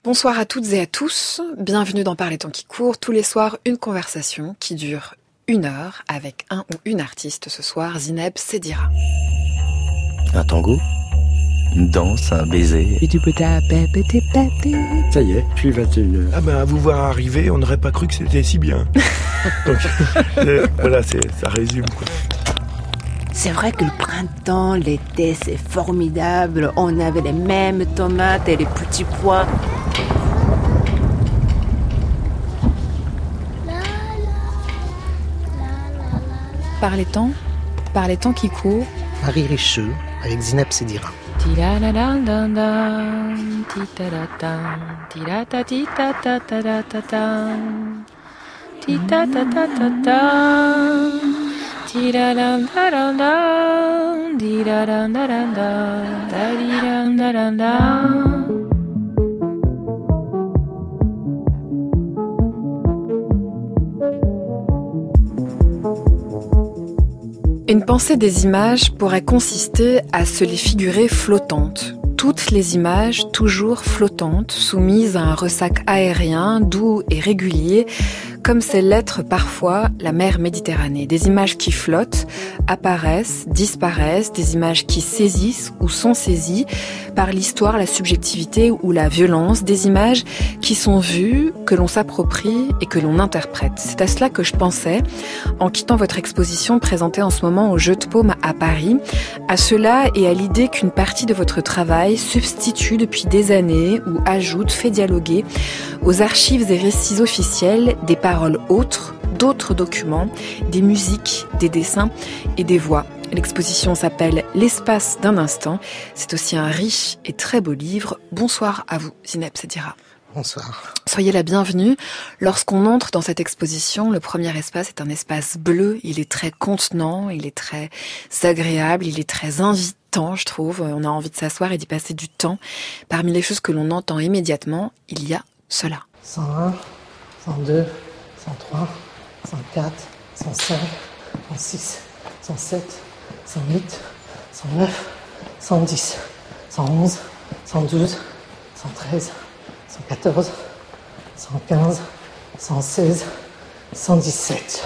Bonsoir à toutes et à tous, bienvenue dans Par les temps qui courent, tous les soirs une conversation qui dure 1 heure avec un ou une artiste, ce soir Zineb Sedira. Un tango, une danse, un baiser. Ça y est, puis 21h. Ah ben à vous voir arriver, on n'aurait pas cru que c'était si bien. Donc voilà, ça résume quoi. C'est vrai que le printemps, l'été, c'est formidable. On avait les mêmes tomates et les petits pois. Par les temps qui courent. Marie Richeux avec Zineb Sedira. Une pensée des images pourrait consister à se les figurer flottantes. Toutes les images toujours flottantes, soumises à un ressac aérien, doux et régulier, comme c'est l'être parfois la mer Méditerranée. Des images qui flottent, apparaissent, disparaissent, des images qui saisissent ou sont saisies par l'histoire, la subjectivité ou la violence, des images qui sont vues, que l'on s'approprie et que l'on interprète. C'est à cela que je pensais en quittant votre exposition présentée en ce moment au Jeu de Paume à Paris, à cela et à l'idée qu'une partie de votre travail substitue depuis des années ou ajoute, fait dialoguer aux archives et récits officiels des paroles autres, d'autres documents, des musiques, des dessins et des voix. L'exposition s'appelle « L'espace d'un instant ». C'est aussi un riche et très beau livre. Bonsoir à vous, Zineb Sedira. Bonsoir. Soyez la bienvenue. Lorsqu'on entre dans cette exposition, le premier espace est un espace bleu. Il est très contenant, il est très agréable, il est très invitant, je trouve. On a envie de s'asseoir et d'y passer du temps. Parmi les choses que l'on entend immédiatement, il y a cela. 101, 102, 103, 104, 105, 106, 107, 108, 109, 110, 111, 112, 113, 114, 115, 116, 117.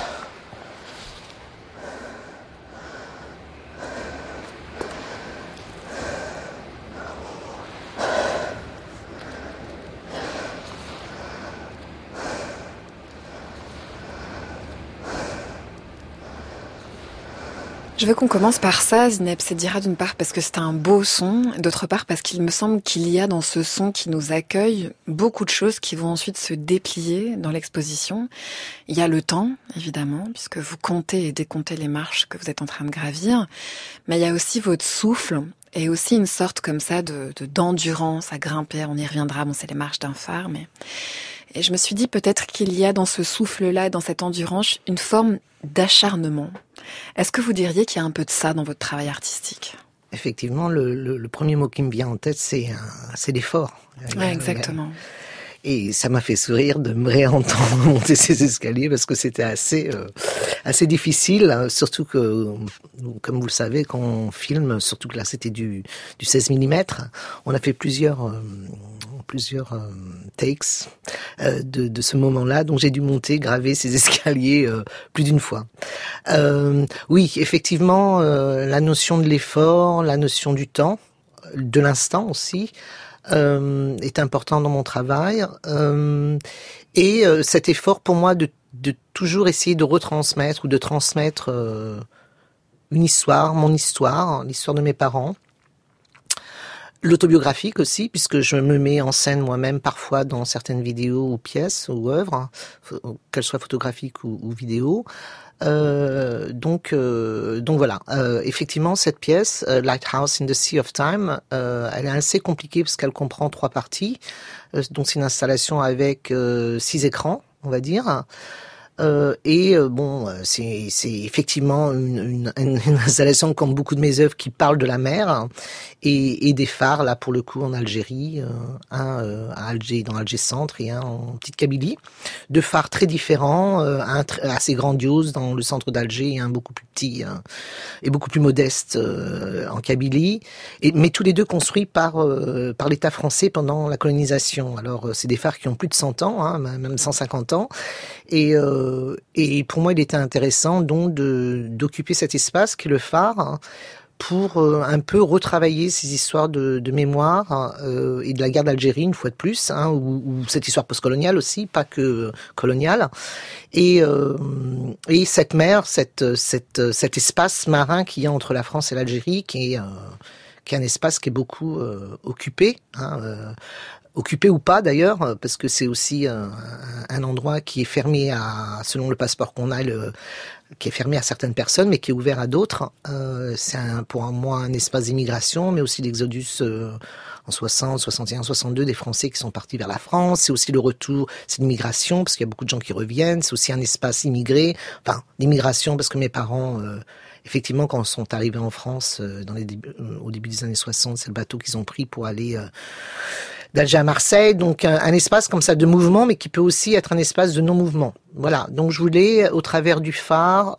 Je veux qu'on commence par ça, Zineb Sedira, d'une part parce que c'est un beau son, d'autre part parce qu'il me semble qu'il y a dans ce son qui nous accueille beaucoup de choses qui vont ensuite se déplier dans l'exposition. Il y a le temps, évidemment, puisque vous comptez et décomptez les marches que vous êtes en train de gravir, mais il y a aussi votre souffle et aussi une sorte comme ça d'endurance à grimper. On y reviendra, bon, c'est les marches d'un phare, mais... Et je me suis dit peut-être qu'il y a dans ce souffle-là, dans cette endurance, une forme d'acharnement. Est-ce que vous diriez qu'il y a un peu de ça dans votre travail artistique ? Effectivement, le premier mot qui me vient en tête, c'est l'effort. Oui, exactement. Et ça m'a fait sourire de me réentendre monter ces escaliers parce que c'était assez difficile, surtout que, comme vous le savez, quand on filme, surtout que là c'était du 16 mm, on a fait plusieurs takes de ce moment-là, donc j'ai dû graver ces escaliers plus d'une fois. Oui, effectivement, la notion de l'effort, la notion du temps, de l'instant aussi, est important dans mon travail. Et cet effort pour moi de toujours essayer de retransmettre ou de transmettre une histoire, mon histoire, l'histoire de mes parents. L'autobiographique aussi, puisque je me mets en scène moi-même parfois dans certaines vidéos ou pièces ou œuvres, qu'elles soient photographiques ou vidéos. Donc voilà. Effectivement, cette pièce, Lighthouse in the Sea of Time, elle est assez compliquée parce qu'elle comprend 3 parties. Donc c'est une installation avec 6 écrans, on va dire. C'est effectivement une installation comme beaucoup de mes œuvres qui parle de la mer et des phares là pour le coup en Algérie, un à Alger dans Alger Centre et un en Petite Kabylie, deux phares très différents, un assez grandiose dans le centre d'Alger et un beaucoup plus petit et beaucoup plus modeste en Kabylie, mais tous les deux construits par l'État français pendant la colonisation. Alors c'est des phares qui ont plus de 100 ans, même 150 ans. Et pour moi, il était intéressant donc d'occuper cet espace qui est le phare pour un peu retravailler ces histoires de mémoire et de la guerre d'Algérie une fois de plus, ou cette histoire postcoloniale aussi, pas que coloniale. Et cette mer, cet espace marin qu'il y a entre la France et l'Algérie, qui est un espace qui est beaucoup occupé. Occupé ou pas d'ailleurs, parce que c'est aussi un endroit qui est fermé selon le passeport qu'on a, qui est fermé à certaines personnes, mais qui est ouvert à d'autres. C'est pour moi un espace d'immigration, mais aussi d'exodus en 60, 61, 62 des Français qui sont partis vers la France. C'est aussi le retour, c'est l'immigration, parce qu'il y a beaucoup de gens qui reviennent. C'est aussi un espace immigré, enfin d'immigration, parce que mes parents... effectivement, quand ils sont arrivés en France au début des années 60, c'est le bateau qu'ils ont pris pour aller d'Alger à Marseille. Donc un espace comme ça de mouvement, mais qui peut aussi être un espace de non-mouvement. Voilà, donc je voulais, au travers du phare,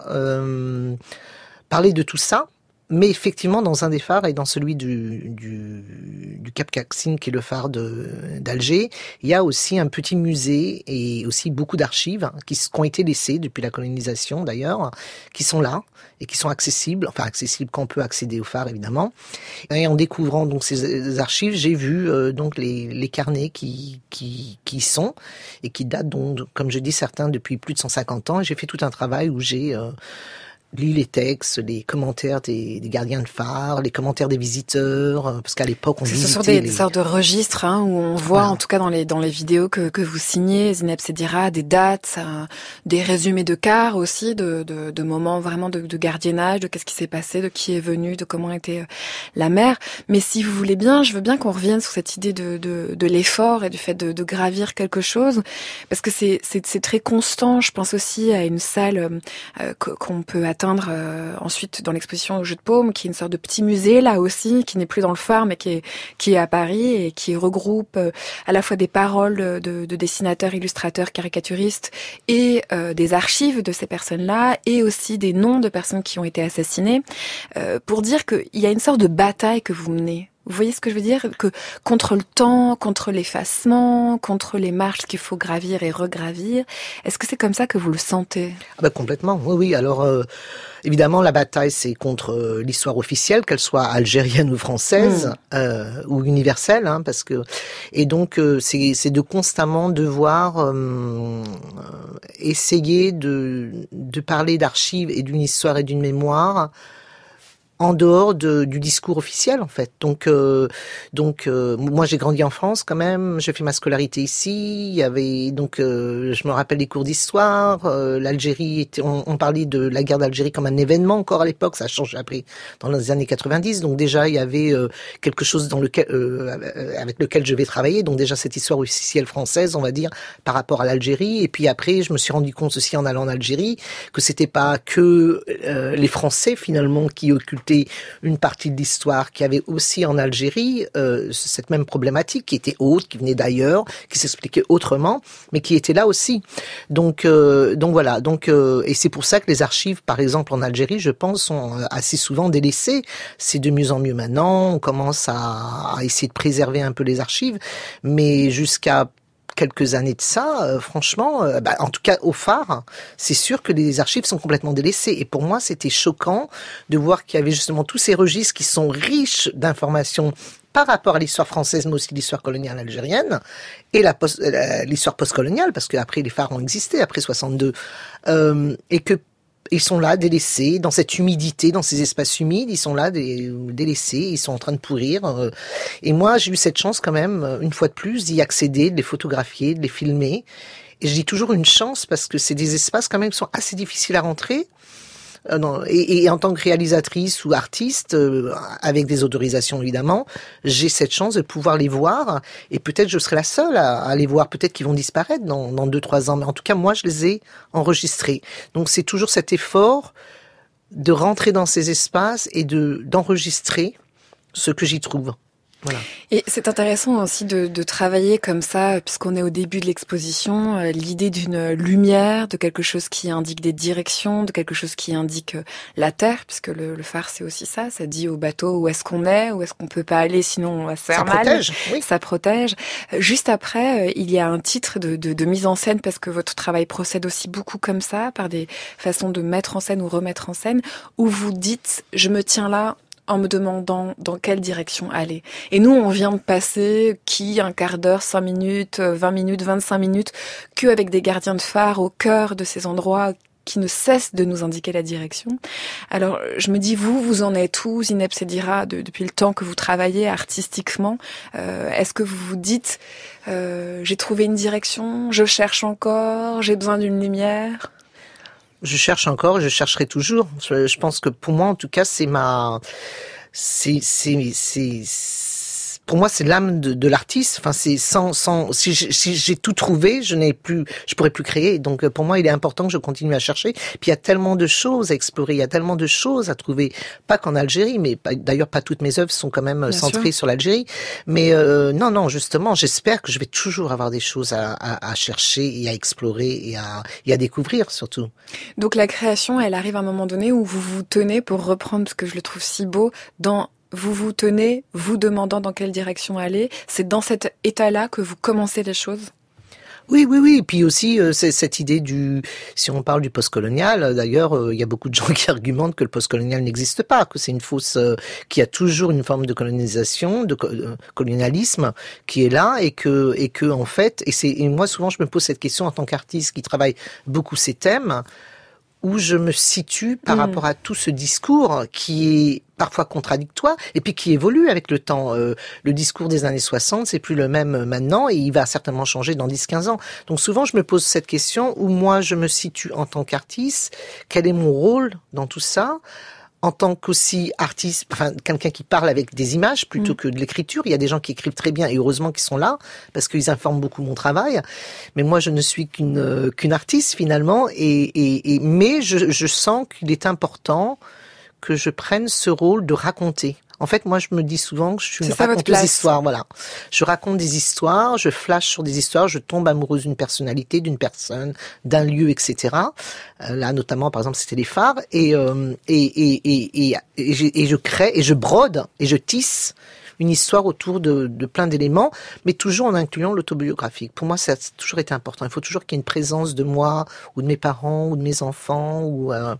parler de tout ça, mais effectivement dans un des phares et dans celui du Cap Caxine, qui est le phare d'Alger, il y a aussi un petit musée et aussi beaucoup d'archives qui ont été laissées depuis la colonisation d'ailleurs, qui sont là et qui sont accessibles quand on peut accéder au phare évidemment. Et en découvrant donc ces archives, j'ai vu donc les carnets qui sont et qui datent donc, comme je dis, certains depuis plus de 150 ans. Et j'ai fait tout un travail où j'ai lis les textes, les commentaires des gardiens de phare, les commentaires des visiteurs, parce qu'à l'époque on visitait. Ce sont des sortes de registres où on voit, en tout cas dans les vidéos que vous signez, Zineb Sedira, des dates, des résumés de cas aussi, de moments vraiment de gardiennage, de qu'est-ce qui s'est passé, de qui est venu, de comment était la mer. Mais si vous voulez bien, je veux bien qu'on revienne sur cette idée de l'effort et du fait de gravir quelque chose, parce que c'est très constant. Je pense aussi à une salle qu'on peut atteindre ensuite dans l'exposition au Jeu de Paume, qui est une sorte de petit musée là aussi, qui n'est plus dans le phare mais qui est à Paris et qui regroupe à la fois des paroles de dessinateurs, illustrateurs, caricaturistes et des archives de ces personnes-là et aussi des noms de personnes qui ont été assassinées, pour dire qu'il y a une sorte de bataille que vous menez. Vous voyez ce que je veux dire? Que contre le temps, contre l'effacement, contre les marches qu'il faut gravir et regravir. Est-ce que c'est comme ça que vous le sentez? Complètement, oui. Alors, évidemment, la bataille, c'est contre l'histoire officielle, qu'elle soit algérienne ou française, ou universelle, parce que... Et donc, c'est de constamment devoir essayer de parler d'archives et d'une histoire et d'une mémoire en dehors du discours officiel, en fait. Donc, moi, j'ai grandi en France quand même. J'ai fait ma scolarité ici. Il y avait je me rappelle les cours d'histoire. L'Algérie on parlait de la guerre d'Algérie comme un événement encore à l'époque. Ça a changé après dans les années 90. Donc déjà, il y avait quelque chose avec lequel je vais travailler. Donc déjà cette histoire officielle française, on va dire, par rapport à l'Algérie. Et puis après, je me suis rendu compte aussi en allant en Algérie que c'était pas que les Français finalement qui occultaient une partie de l'histoire, qui avait aussi en Algérie cette même problématique qui était autre, qui venait d'ailleurs, qui s'expliquait autrement, mais qui était là aussi. Donc voilà. Et c'est pour ça que les archives, par exemple en Algérie, je pense, sont assez souvent délaissées. C'est de mieux en mieux maintenant. On commence à essayer de préserver un peu les archives, mais jusqu'à quelques années de ça, franchement, en tout cas au phare, c'est sûr que les archives sont complètement délaissées. Et pour moi, c'était choquant de voir qu'il y avait justement tous ces registres qui sont riches d'informations par rapport à l'histoire française, mais aussi l'histoire coloniale algérienne, et l'histoire postcoloniale, parce qu'après les phares ont existé, après 62, et que ils sont là, délaissés, dans cette humidité, dans ces espaces humides, ils sont là, délaissés, ils sont en train de pourrir. Et moi, j'ai eu cette chance quand même, une fois de plus, d'y accéder, de les photographier, de les filmer. Et je dis toujours une chance, parce que c'est des espaces quand même qui sont assez difficiles à rentrer. Non. Et en tant que réalisatrice ou artiste, avec des autorisations évidemment, j'ai cette chance de pouvoir les voir. Et peut-être je serai la seule à les voir. Peut-être qu'ils vont disparaître dans 2-3 ans. Mais en tout cas, moi, je les ai enregistrés. Donc c'est toujours cet effort de rentrer dans ces espaces et d'enregistrer ce que j'y trouve. Voilà. Et c'est intéressant aussi de travailler comme ça, puisqu'on est au début de l'exposition, l'idée d'une lumière, de quelque chose qui indique des directions, de quelque chose qui indique la terre, puisque le phare c'est aussi ça dit au bateau où est-ce qu'on est, où est-ce qu'on peut pas aller, sinon on va se faire mal. Ça protège, oui. Ça protège. Juste après, il y a un titre de mise en scène, parce que votre travail procède aussi beaucoup comme ça, par des façons de mettre en scène ou remettre en scène, où vous dites « je me tiens là », en me demandant dans quelle direction aller. Et nous, on vient de passer, un quart d'heure, 5 minutes, 20 minutes, 25 minutes, qu'avec des gardiens de phare au cœur de ces endroits qui ne cessent de nous indiquer la direction. Alors, je me dis, vous en êtes où, Zineb Sedira, depuis le temps que vous travaillez artistiquement? Est-ce que vous vous dites, j'ai trouvé une direction, je cherche encore, j'ai besoin d'une lumière? Je cherche encore, je chercherai toujours. Je pense que pour moi, en tout cas, pour moi, c'est l'âme de l'artiste. Enfin, c'est si j'ai tout trouvé, je pourrais plus créer. Donc, pour moi, il est important que je continue à chercher. Puis, il y a tellement de choses à explorer, il y a tellement de choses à trouver. Pas qu'en Algérie, mais d'ailleurs, pas toutes mes œuvres sont quand même centrées sur l'Algérie. Mais, non, justement, j'espère que je vais toujours avoir des choses à chercher et à explorer et à découvrir, surtout. Donc, la création, elle arrive à un moment donné où vous vous tenez, pour reprendre ce que je le trouve si beau, vous vous tenez, vous demandant dans quelle direction aller. C'est dans cet état-là que vous commencez les choses? Oui. Et puis aussi, c'est cette idée si on parle du postcolonial, d'ailleurs, il y a beaucoup de gens qui argumentent que le postcolonial n'existe pas, que c'est une fausse, qu'il y a toujours une forme de colonisation, de colonialisme qui est là, et que en fait, et moi souvent je me pose cette question en tant qu'artiste qui travaille beaucoup ces thèmes, où je me situe par rapport à tout ce discours qui est parfois contradictoire et puis qui évolue avec le temps. Le discours des années 60, c'est plus le même maintenant et il va certainement changer dans 10-15 ans. Donc souvent, je me pose cette question où moi, je me situe en tant qu'artiste. Quel est mon rôle dans tout ça ? En tant qu'aussi artiste, enfin quelqu'un qui parle avec des images plutôt que de l'écriture. Il y a des gens qui écrivent très bien et heureusement qu'ils sont là parce qu'ils informent beaucoup mon travail. Mais moi, je ne suis qu'une artiste finalement. Mais je sens qu'il est important que je prenne ce rôle de raconter. En fait, moi, je me dis souvent que je suis une raconteuse d'histoires. Voilà. Je raconte des histoires, je flash sur des histoires, je tombe amoureuse d'une personnalité, d'une personne, d'un lieu, etc. Là, notamment, par exemple, c'était les phares. Et je crée, et je brode, et je tisse une histoire autour de plein d'éléments, mais toujours en incluant l'autobiographique. Pour moi, ça a toujours été important. Il faut toujours qu'il y ait une présence de moi, ou de mes parents, ou de mes enfants. Pourquoi ?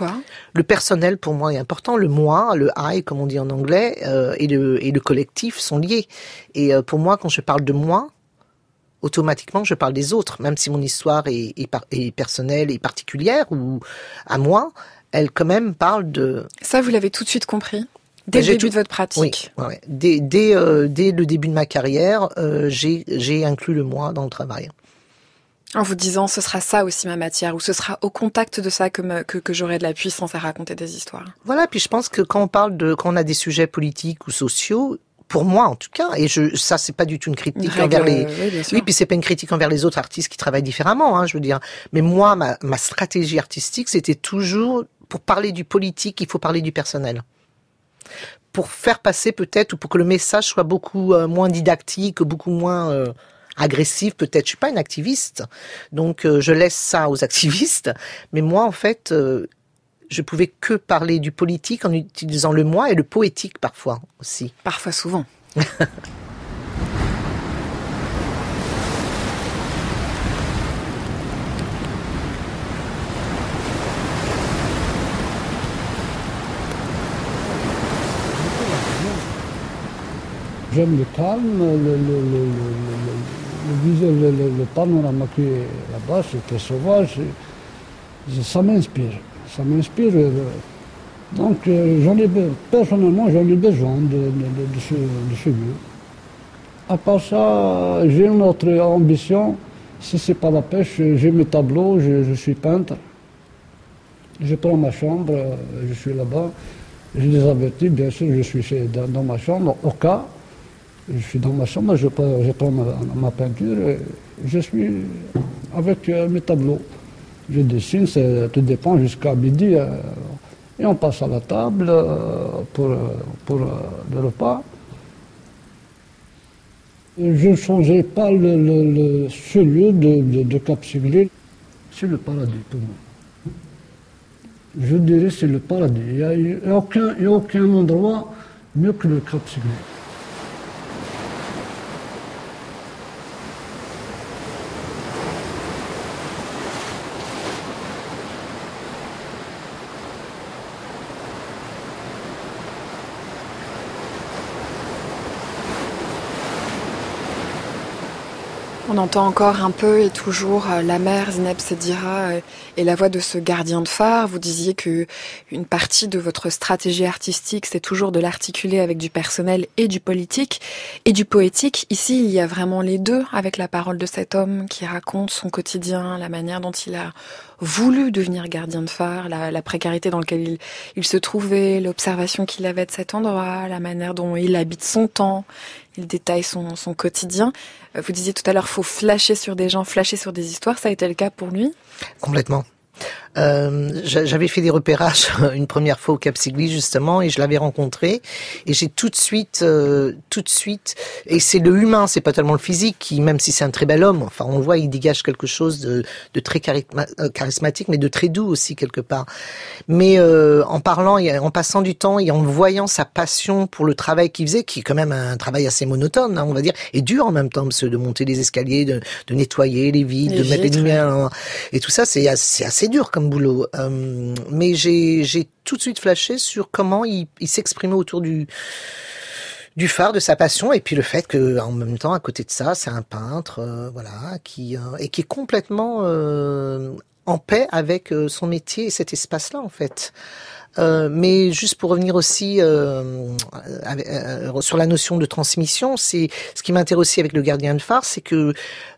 Le personnel, pour moi, est important. Le moi, le I, comme on dit en anglais, et le collectif sont liés. Et pour moi, quand je parle de moi, automatiquement, je parle des autres. Même si mon histoire est personnelle et particulière, ou à moi, elle quand même parle de... Ça, vous l'avez tout de suite compris ? Dès le début de votre pratique. Oui, ouais. Dès le début de ma carrière, j'ai inclus le moi dans le travail. En vous disant, ce sera ça aussi ma matière, ou ce sera au contact de ça que j'aurai de la puissance à raconter des histoires. Voilà, puis je pense que quand on a des sujets politiques ou sociaux, pour moi en tout cas, et ça c'est pas du tout une critique envers les... Oui, puis c'est pas une critique envers les autres artistes qui travaillent différemment, je veux dire. Mais moi, ma stratégie artistique, c'était toujours, pour parler du politique, il faut parler du personnel. Pour faire passer peut-être, ou pour que le message soit beaucoup moins didactique, beaucoup moins agressif peut-être. Je suis pas une activiste, donc je laisse ça aux activistes. Mais moi, en fait, je pouvais que parler du politique en utilisant le moi et le poétique parfois aussi. Parfois, souvent. J'aime le calme, le panorama qui est là-bas, c'est très sauvage. Ça m'inspire. Donc personnellement, j'en ai besoin de ce lieu. À part ça, j'ai une autre ambition. Si c'est pas la pêche, j'ai mes tableaux, je suis peintre. Je prends ma chambre, je suis là-bas, je les avertis, bien sûr, je suis dans ma chambre, au cas, je suis dans ma chambre, je prends ma peinture, et je suis avec mes tableaux. Je dessine, tout dépend, jusqu'à midi, et on passe à la table pour le repas. Je ne changerai pas ce lieu de Cap Sigley. C'est le paradis pour moi. Je dirais que c'est le paradis. Il n'y a aucun endroit mieux que le Cap Sigley. On entend encore un peu et toujours la mer, Zineb Sedira, et la voix de ce gardien de phare. Vous disiez que une partie de votre stratégie artistique, c'est toujours de l'articuler avec du personnel et du politique et du poétique. Ici, il y a vraiment les deux, avec la parole de cet homme qui raconte son quotidien, la manière dont il a voulu devenir gardien de phare, la précarité dans laquelle il se trouvait, l'observation qu'il avait de cet endroit, la manière dont il habite son temps. Il détaille son quotidien. Vous disiez tout à l'heure, faut flasher sur des gens, flasher sur des histoires. Ça a été le cas pour lui? Complètement. J'avais fait des repérages une première fois au Cap Sigley justement et je l'avais rencontré et j'ai tout de suite et c'est le humain, c'est pas tellement le physique qui, même si c'est un très bel homme, enfin on le voit, il dégage quelque chose de très charismatique mais de très doux aussi quelque part. Mais en parlant et en passant du temps et en voyant sa passion pour le travail qu'il faisait, qui est quand même un travail assez monotone, hein, on va dire, et dur en même temps, parce que de monter les escaliers, de nettoyer les vides, de mettre les lumières et tout ça, c'est assez dur comme boulot. Mais j'ai tout de suite flashé sur comment il s'exprimait autour du phare, de sa passion, et puis le fait que en même temps, à côté de ça, c'est un peintre, voilà, qui est complètement en paix avec son métier et cet espace-là, en fait. Mais juste pour revenir aussi sur la notion de transmission, c'est ce qui m'intéresse aussi avec le gardien de phare, c'est que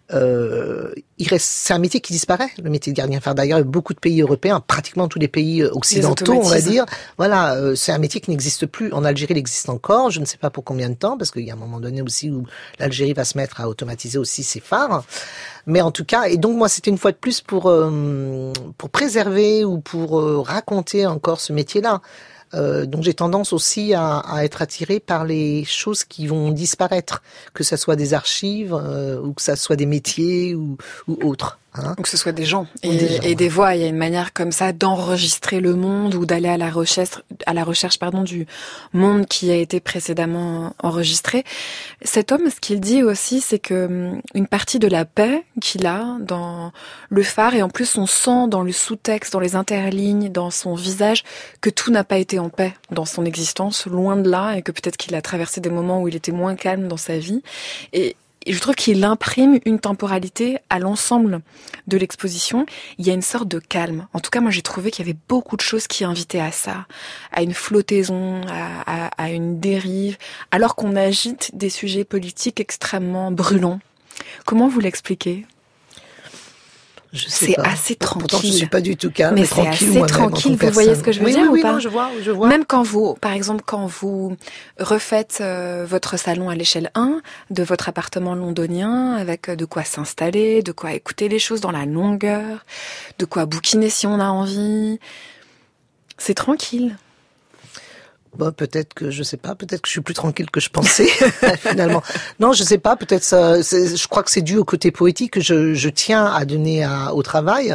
c'est un métier qui disparaît, le métier de gardien de phare. D'ailleurs, beaucoup de pays européens, pratiquement tous les pays occidentaux, on va dire, voilà, c'est un métier qui n'existe plus. En Algérie, il existe encore, je ne sais pas pour combien de temps, parce qu'il y a un moment donné aussi où l'Algérie va se mettre à automatiser aussi ses phares. Mais en tout cas, et donc moi, c'était une fois de plus pour préserver ou pour raconter encore ce métier-là. Donc j'ai tendance aussi à être attirée par les choses qui vont disparaître, que ça soit des archives ou que ça soit des métiers ou autres. Hein. Ou que ce soit des gens et des voix. Il y a une manière comme ça d'enregistrer le monde ou d'aller à la recherche du monde qui a été précédemment enregistré. Cet homme, ce qu'il dit aussi, c'est que une partie de la paix qu'il a dans le phare, et en plus on sent dans le sous-texte, dans les interlignes, dans son visage, que tout n'a pas été en paix dans son existence, loin de là, et que peut-être qu'il a traversé des moments où il était moins calme dans sa vie. Et je trouve qu'il imprime une temporalité à l'ensemble de l'exposition. Il y a une sorte de calme. En tout cas, moi, j'ai trouvé qu'il y avait beaucoup de choses qui invitaient à ça, à une flottaison, à une dérive, alors qu'on agite des sujets politiques extrêmement brûlants. Comment vous l'expliquez ? C'est assez tranquille. Pourtant, je suis pas du tout calme. Mais c'est assez tranquille. Vous voyez ce que je veux dire ou pas ? Non, je vois. Même quand vous, par exemple, quand vous refaites votre salon à l'échelle 1 de votre appartement londonien, avec de quoi s'installer, de quoi écouter les choses dans la longueur, de quoi bouquiner si on a envie, c'est tranquille. Bon, peut-être que je suis plus tranquille que je pensais finalement. Non, je sais pas, peut-être ça. Je crois que c'est dû au côté poétique que je tiens à donner au travail.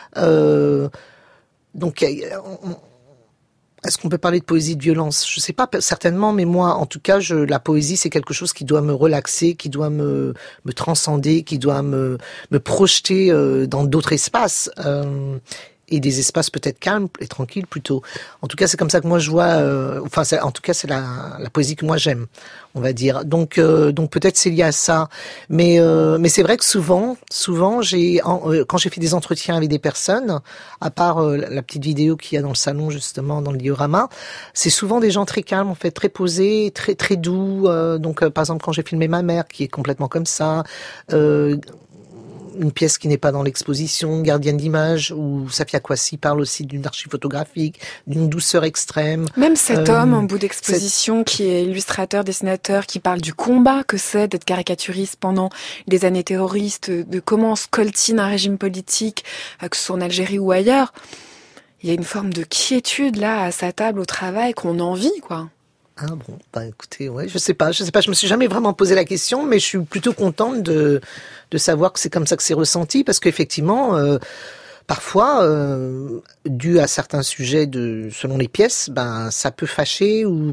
Donc, est-ce qu'on peut parler de poésie de violence ? Je sais pas, certainement, mais moi, en tout cas, la poésie, c'est quelque chose qui doit me relaxer, qui doit me transcender, qui doit me projeter dans d'autres espaces. Et des espaces peut-être calmes et tranquilles plutôt. En tout cas, c'est comme ça que moi je vois. En tout cas, c'est la poésie que moi j'aime, on va dire. Donc peut-être c'est lié à ça. Mais c'est vrai que souvent, quand j'ai fait des entretiens avec des personnes, à part la petite vidéo qu'il y a dans le salon justement, dans le diorama, c'est souvent des gens très calmes, en fait, très posés, très très doux. Donc par exemple, quand j'ai filmé ma mère, qui est complètement comme ça. une pièce qui n'est pas dans l'exposition, Gardienne d'images, où Safia Kouassi parle aussi d'une archive photographique, d'une douceur extrême. Même cet homme en bout d'exposition qui est illustrateur, dessinateur, qui parle du combat que c'est d'être caricaturiste pendant des années terroristes, de comment on scoltine un régime politique, que ce soit en Algérie ou ailleurs. Il y a une forme de quiétude là à sa table au travail qu'on envie, quoi. Ah bon, bah écoutez, ouais, je sais pas, je me suis jamais vraiment posé la question, mais je suis plutôt contente de savoir que c'est comme ça que c'est ressenti, parce qu'effectivement, parfois, dû à certains sujets selon les pièces, ben ça peut fâcher ou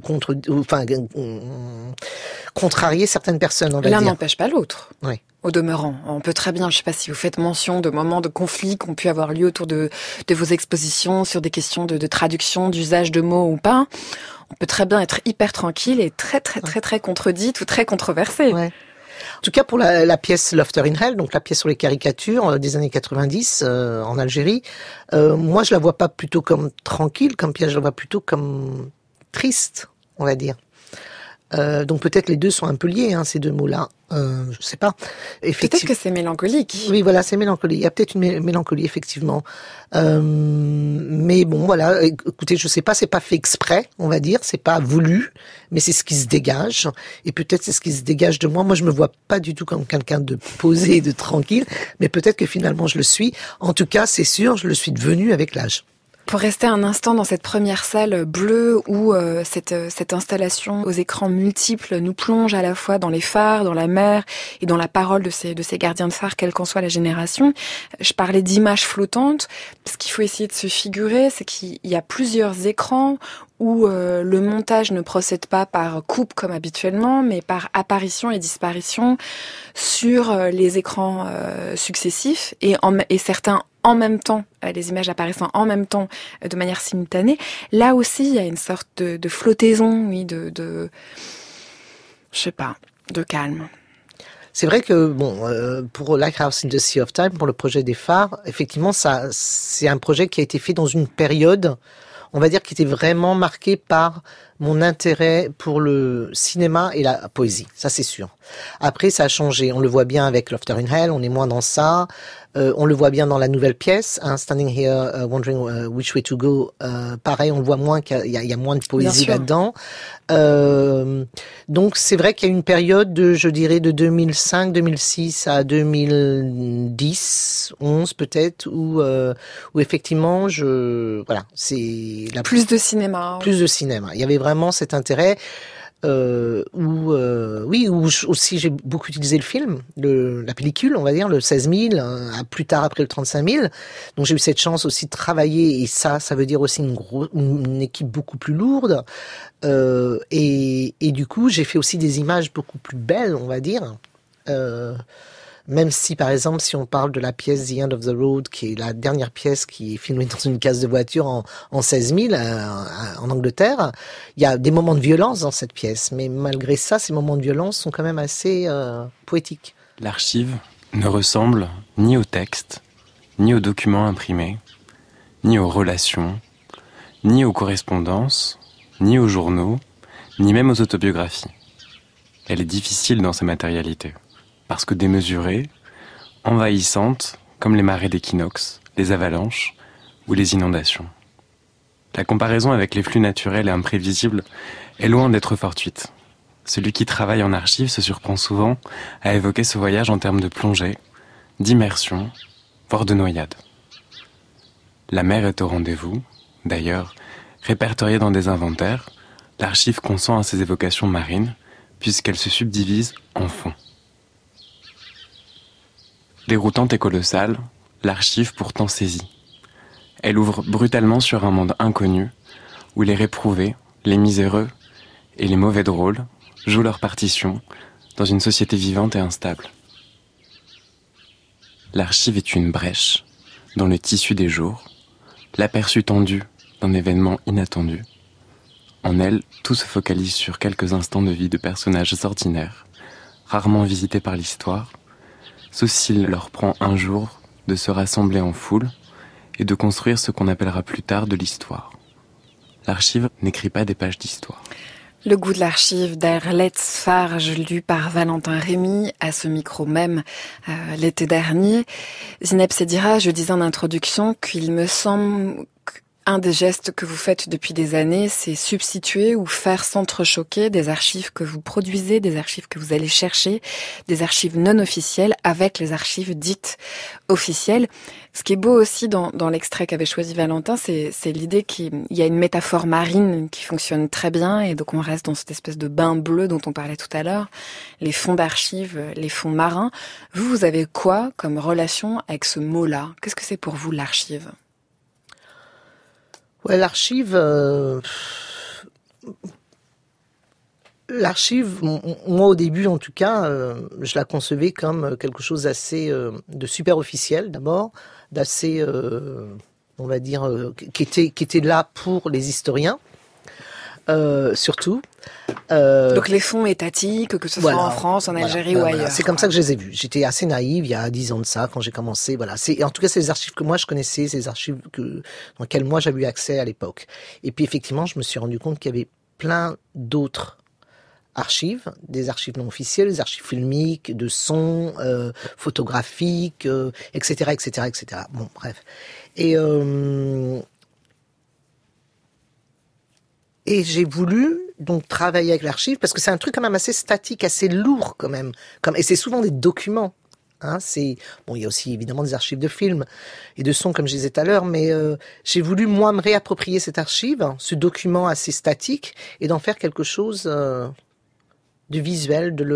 contrarier certaines personnes, on va dire. L'un n'empêche pas l'autre. Oui. Au demeurant, on peut très bien, je ne sais pas si vous faites mention de moments de conflit qui ont pu avoir lieu autour de vos expositions sur des questions de traduction, d'usage de mots ou pas. On peut très bien être hyper tranquille et très contredite ou très controversée. Ouais. En tout cas, pour la pièce Laughter in Hell, donc la pièce sur les caricatures des années 90 en Algérie, moi je la vois pas plutôt comme tranquille, comme pièce, je la vois plutôt comme triste, on va dire. Donc peut-être les deux sont un peu liés, hein, ces deux mots-là. Je sais pas. Peut-être que c'est mélancolique. Oui, voilà, c'est mélancolique. Il y a peut-être une mélancolie, effectivement. Mais bon, voilà. Écoutez, je sais pas, c'est pas fait exprès, on va dire. C'est pas voulu, mais c'est ce qui se dégage. Et peut-être c'est ce qui se dégage de moi. Moi, je me vois pas du tout comme quelqu'un de posé et de tranquille. Mais peut-être que finalement, je le suis. En tout cas, c'est sûr, je le suis devenu avec l'âge. Pour rester un instant dans cette première salle bleue où cette installation aux écrans multiples nous plonge à la fois dans les phares, dans la mer et dans la parole de ces gardiens de phare, quelle qu'en soit la génération. Je parlais d'images flottantes. Ce qu'il faut essayer de se figurer, c'est qu'il y a plusieurs écrans où le montage ne procède pas par coupe comme habituellement, mais par apparition et disparition sur les écrans successifs et certains en même temps, les images apparaissant en même temps de manière simultanée. Là aussi, il y a une sorte de flottaison, oui, je sais pas, de calme. C'est vrai que pour Lighthouse in the Sea of Time, pour le projet des phares, effectivement, ça, c'est un projet qui a été fait dans une période, on va dire, qui était vraiment marquée par mon intérêt pour le cinéma et la poésie. Ça, c'est sûr. Après, ça a changé. On le voit bien avec Laughter in Hell. On est moins dans ça. On le voit bien dans la nouvelle pièce, hein, Standing Here, Wondering Which Way to Go. Pareil, on le voit moins qu'il y a moins de poésie là-dedans. Donc, c'est vrai qu'il y a une période je dirais, de 2005, 2006 à 2010, 11 peut-être, où effectivement, c'est plus de cinéma. Plus de cinéma. Il y avait vraiment cet intérêt. Où aussi j'ai beaucoup utilisé le film, la pellicule, on va dire, le 16 000, plus tard après le 35 000. Donc j'ai eu cette chance aussi de travailler, et ça veut dire aussi une équipe beaucoup plus lourde. Et du coup, j'ai fait aussi des images beaucoup plus belles, on va dire. Même si, par exemple, si on parle de la pièce The End of the Road, qui est la dernière pièce qui est filmée dans une case de voiture en 16 000 en Angleterre, il y a des moments de violence dans cette pièce. Mais malgré ça, ces moments de violence sont quand même assez poétiques. L'archive ne ressemble ni au texte, ni aux documents imprimés, ni aux relations, ni aux correspondances, ni aux journaux, ni même aux autobiographies. Elle est difficile dans sa matérialité. Parce que démesurée, envahissante, comme les marées d'équinoxe, les avalanches ou les inondations. La comparaison avec les flux naturels et imprévisibles est loin d'être fortuite. Celui qui travaille en archive se surprend souvent à évoquer ce voyage en termes de plongée, d'immersion, voire de noyade. La mer est au rendez-vous. D'ailleurs, répertoriée dans des inventaires, l'archive consent à ces évocations marines, puisqu'elle se subdivise en fonds. Déroutante et colossale, l'archive pourtant saisit. Elle ouvre brutalement sur un monde inconnu, où les réprouvés, les miséreux et les mauvais drôles jouent leur partition dans une société vivante et instable. L'archive est une brèche dans le tissu des jours, l'aperçu tendu d'un événement inattendu. En elle, tout se focalise sur quelques instants de vie de personnages ordinaires, rarement visités par l'histoire, sauf s'il leur prend un jour de se rassembler en foule et de construire ce qu'on appellera plus tard de l'histoire. L'archive n'écrit pas des pages d'histoire. Le goût de l'archive d'Arlette Sfarge, lu par Valentin Rémy, à ce micro même l'été dernier. Zineb Sedira, je disais en introduction qu'il me semble qu'un des gestes que vous faites depuis des années, c'est substituer ou faire s'entrechoquer des archives que vous produisez, des archives que vous allez chercher, des archives non officielles avec les archives dites officielles. Ce qui est beau aussi dans l'extrait qu'avait choisi Valentin, c'est l'idée qu'il y a une métaphore marine qui fonctionne très bien, et donc on reste dans cette espèce de bain bleu dont on parlait tout à l'heure, les fonds d'archives, les fonds marins. Vous avez quoi comme relation avec ce mot-là? Qu'est-ce que c'est pour vous l'archive? Ouais, l'archive, moi au début en tout cas, je la concevais comme quelque chose d'assez de super officiel d'abord, d'assez, on va dire, qui était là pour les historiens, surtout. Donc les fonds étatiques, que ce soit en France, en Algérie ou ailleurs. C'est comme ça que je les ai vus. J'étais assez naïve il y a 10 ans de ça quand j'ai commencé. Voilà. En tout cas, c'est les archives que moi je connaissais, c'est les archives dans lesquelles moi j'avais eu accès à l'époque. Et puis effectivement, je me suis rendu compte qu'il y avait plein d'autres archives, des archives non officielles, des archives filmiques, de sons, photographiques, etc., etc., etc. Bon, bref. Et j'ai voulu donc travailler avec l'archive parce que c'est un truc quand même assez statique, assez lourd quand même. Et c'est souvent des documents. Hein, il y a aussi évidemment des archives de films et de sons comme je disais tout à l'heure, mais j'ai voulu moi me réapproprier cette archive, ce document assez statique, et d'en faire quelque chose de visuel, de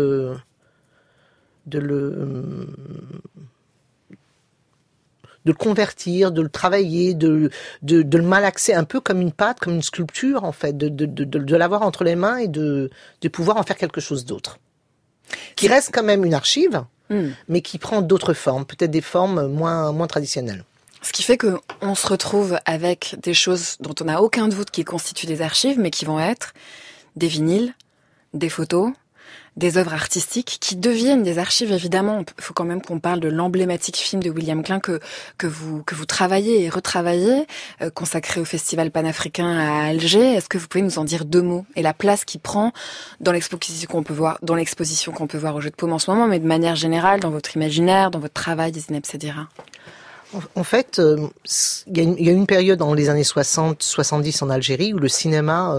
le convertir, de le travailler, de le malaxer un peu comme une pâte, comme une sculpture en fait, de l'avoir entre les mains et de pouvoir en faire quelque chose d'autre. Qui reste quand même une archive, mais qui prend d'autres formes, peut-être des formes moins traditionnelles. Ce qui fait qu'on se retrouve avec des choses dont on n'a aucun doute qui constituent des archives, mais qui vont être des vinyles, des photos, des œuvres artistiques qui deviennent des archives. Évidemment, il faut quand même qu'on parle de l'emblématique film de William Klein que vous travaillez et retravaillez, consacré au Festival panafricain à Alger. Est-ce que vous pouvez nous en dire deux mots et la place qu'il prend dans l'exposition qu'on peut voir au Jeu de Paume en ce moment, mais de manière générale dans votre imaginaire, dans votre travail, Zineb Sedira? En fait, il y a une période dans les années 60-70 en Algérie où le cinéma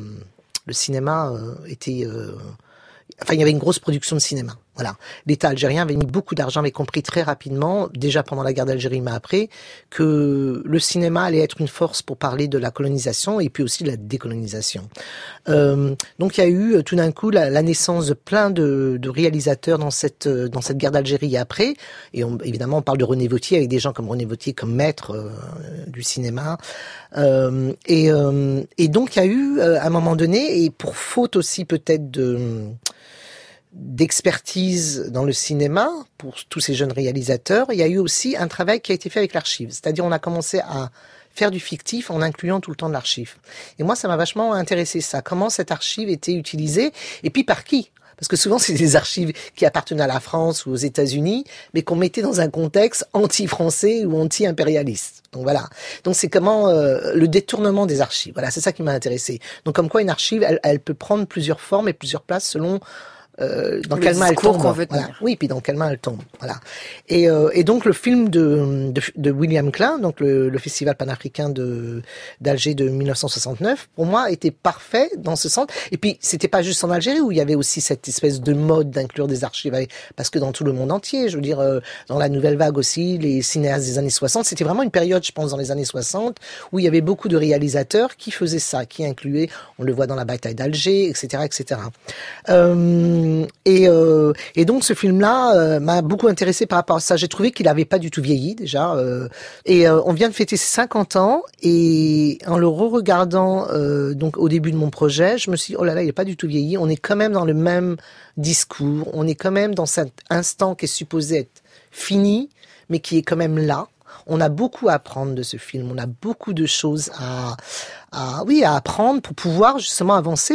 était... il y avait une grosse production de cinéma. Voilà. L'État algérien avait mis beaucoup d'argent, avait compris très rapidement, déjà pendant la guerre d'Algérie, mais après, que le cinéma allait être une force pour parler de la colonisation et puis aussi de la décolonisation. Donc il y a eu tout d'un coup la naissance de plein de réalisateurs dans cette guerre d'Algérie et après. Et évidemment, on parle de René Vautier avec des gens comme René Vautier comme maître du cinéma. Et donc il y a eu à un moment donné, et pour faute aussi peut-être d'expertise dans le cinéma pour tous ces jeunes réalisateurs, il y a eu aussi un travail qui a été fait avec l'archive. C'est-à-dire on a commencé à faire du fictif en incluant tout le temps de l'archive. Et moi, ça m'a vachement intéressé ça. Comment cette archive était utilisée et puis par qui? Parce que souvent, c'est des archives qui appartenaient à la France ou aux États-Unis, mais qu'on mettait dans un contexte anti-français ou anti-impérialiste. Donc voilà. Donc c'est comment le détournement des archives. Voilà, c'est ça qui m'a intéressé. Donc comme quoi une archive, elle peut prendre plusieurs formes et plusieurs places selon dans quelle main elle tombe. Voilà. Oui, puis dans quelle main elle tombe. Voilà. Et donc le film de William Klein, donc le festival panafricain d'Alger de 1969, pour moi était parfait dans ce sens. Et puis c'était pas juste en Algérie où il y avait aussi cette espèce de mode d'inclure des archives, parce que dans tout le monde entier, je veux dire, dans la nouvelle vague aussi, les cinéastes des années 60, c'était vraiment une période, je pense, dans les années 60, où il y avait beaucoup de réalisateurs qui faisaient ça, qui incluaient, on le voit dans la bataille d'Alger, etc., etc. Et donc ce film-là m'a beaucoup intéressé par rapport à ça. J'ai trouvé qu'il n'avait pas du tout vieilli déjà. On vient de fêter ses 50 ans et en le re-regardant donc au début de mon projet, je me suis dit oh là là, il n'est pas du tout vieilli. On est quand même dans le même discours. On est quand même dans cet instant qui est supposé être fini, mais qui est quand même là. On a beaucoup à apprendre de ce film. On a beaucoup de choses à apprendre pour pouvoir justement avancer,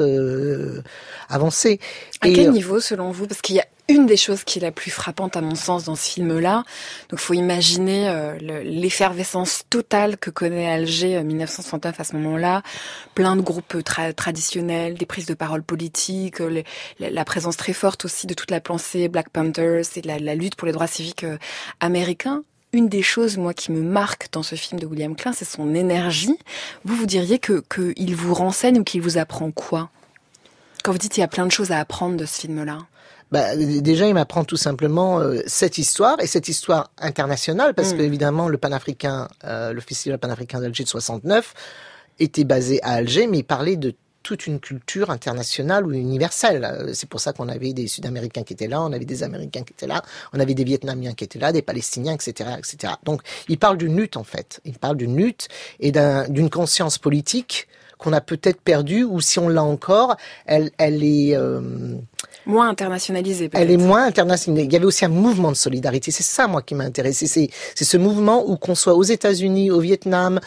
avancer. À quel niveau, selon vous? Parce qu'il y a une des choses qui est la plus frappante à mon sens dans ce film-là. Donc, faut imaginer l'effervescence totale que connaît Alger 1969 à ce moment-là. Plein de groupes traditionnels, des prises de parole politiques, la présence très forte aussi de toute la pensée Black Panthers et la lutte pour les droits civiques américains. Une des choses, moi, qui me marque dans ce film de William Klein, c'est son énergie. Vous diriez qu'il vous renseigne ou qu'il vous apprend quoi? Quand vous dites qu'il y a plein de choses à apprendre de ce film-là. Déjà, il m'apprend tout simplement cette histoire, et cette histoire internationale, parce que évidemment, le Festival panafricain d'Alger de 69 était basé à Alger, mais il parlait de toute une culture internationale ou universelle. C'est pour ça qu'on avait des Sud-Américains qui étaient là, on avait des Américains qui étaient là, on avait des Vietnamiens qui étaient là, des Palestiniens, etc., etc. Donc, il parle d'une lutte, en fait. Il parle d'une lutte et d'une conscience politique qu'on a peut-être perdue, ou si on l'a encore, elle est... moins internationalisée, peut-être. Elle est moins internationalisée. Il y avait aussi un mouvement de solidarité. C'est ça, moi, qui m'a intéressé. C'est ce mouvement où, qu'on soit aux États-Unis, au Vietnam,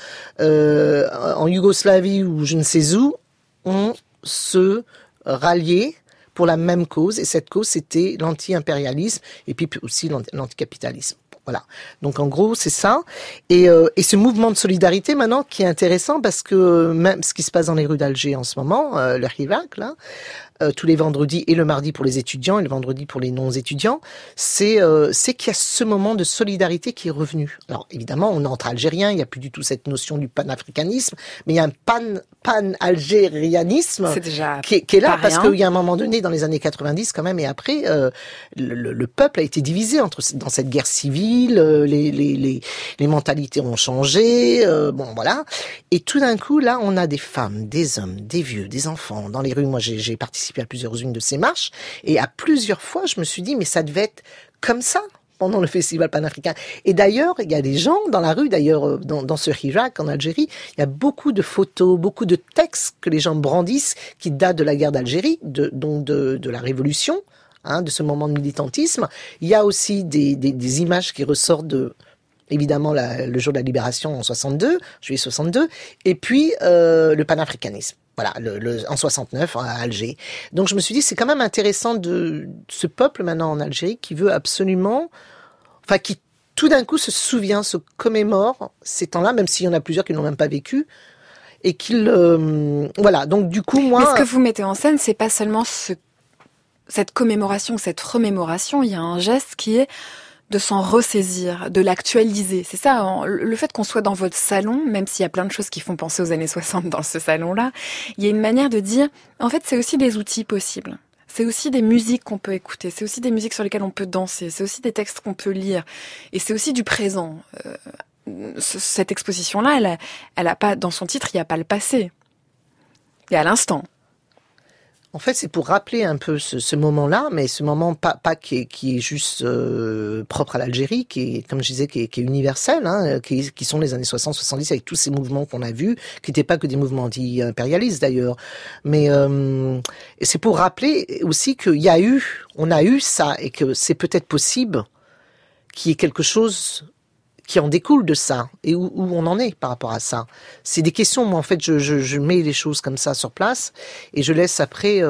en Yougoslavie ou je ne sais où, on se ralliait pour la même cause. Et cette cause, c'était l'anti-impérialisme et puis aussi l'anticapitalisme. Voilà. Donc en gros, c'est ça. Et ce mouvement de solidarité maintenant qui est intéressant parce que même ce qui se passe dans les rues d'Alger en ce moment, le Hirak, là, tous les vendredis et le mardi pour les étudiants et le vendredi pour les non-étudiants, c'est qu'il y a ce moment de solidarité qui est revenu. Alors évidemment, on est entre Algériens, il n'y a plus du tout cette notion du panafricanisme, mais il y a un pan-algérianisme qui est là, parce qu'il y a un moment donné, dans les années 90 quand même, et après, le peuple a été divisé dans cette guerre civile, les mentalités ont changé, bon voilà. Et tout d'un coup, là, on a des femmes, des hommes, des vieux, des enfants dans les rues. Moi, j'ai participé à plusieurs-unes de ces marches, et à plusieurs fois, je me suis dit, mais ça devait être comme ça pendant le festival panafricain. Et d'ailleurs, il y a des gens dans la rue, d'ailleurs, dans ce Hirak, en Algérie, il y a beaucoup de photos, beaucoup de textes que les gens brandissent, qui datent de la guerre d'Algérie, de la Révolution, de ce moment de militantisme. Il y a aussi des images qui ressortent évidemment, le jour de la libération en juillet 62, et puis le panafricanisme. Voilà, en 69 à Alger. Donc je me suis dit, c'est quand même intéressant de ce peuple maintenant en Algérie qui veut absolument, qui tout d'un coup se souvient, se commémore ces temps-là, même s'il y en a plusieurs qui n'ont même pas vécu, et voilà. Donc du coup, moi. Mais ce que vous mettez en scène, c'est pas seulement cette commémoration, cette remémoration. Il y a un geste qui est de s'en ressaisir, de l'actualiser. C'est ça, le fait qu'on soit dans votre salon, même s'il y a plein de choses qui font penser aux années 60 dans ce salon-là, il y a une manière de dire, en fait, c'est aussi des outils possibles. C'est aussi des musiques qu'on peut écouter, c'est aussi des musiques sur lesquelles on peut danser, c'est aussi des textes qu'on peut lire, et c'est aussi du présent. Cette exposition-là, elle a pas, dans son titre, il n'y a pas le passé. Il y a l'instant. En fait, c'est pour rappeler un peu ce moment-là, mais ce moment pas qui est juste propre à l'Algérie, qui est, comme je disais, qui est universel, qui sont les années 60-70 avec tous ces mouvements qu'on a vus, qui n'étaient pas que des mouvements anti-impérialistes d'ailleurs. Mais c'est pour rappeler aussi on a eu ça, et que c'est peut-être possible qu'il y ait quelque chose qui en découle de ça, et où on en est par rapport à ça. C'est des questions, moi en fait, je mets les choses comme ça sur place, et je laisse après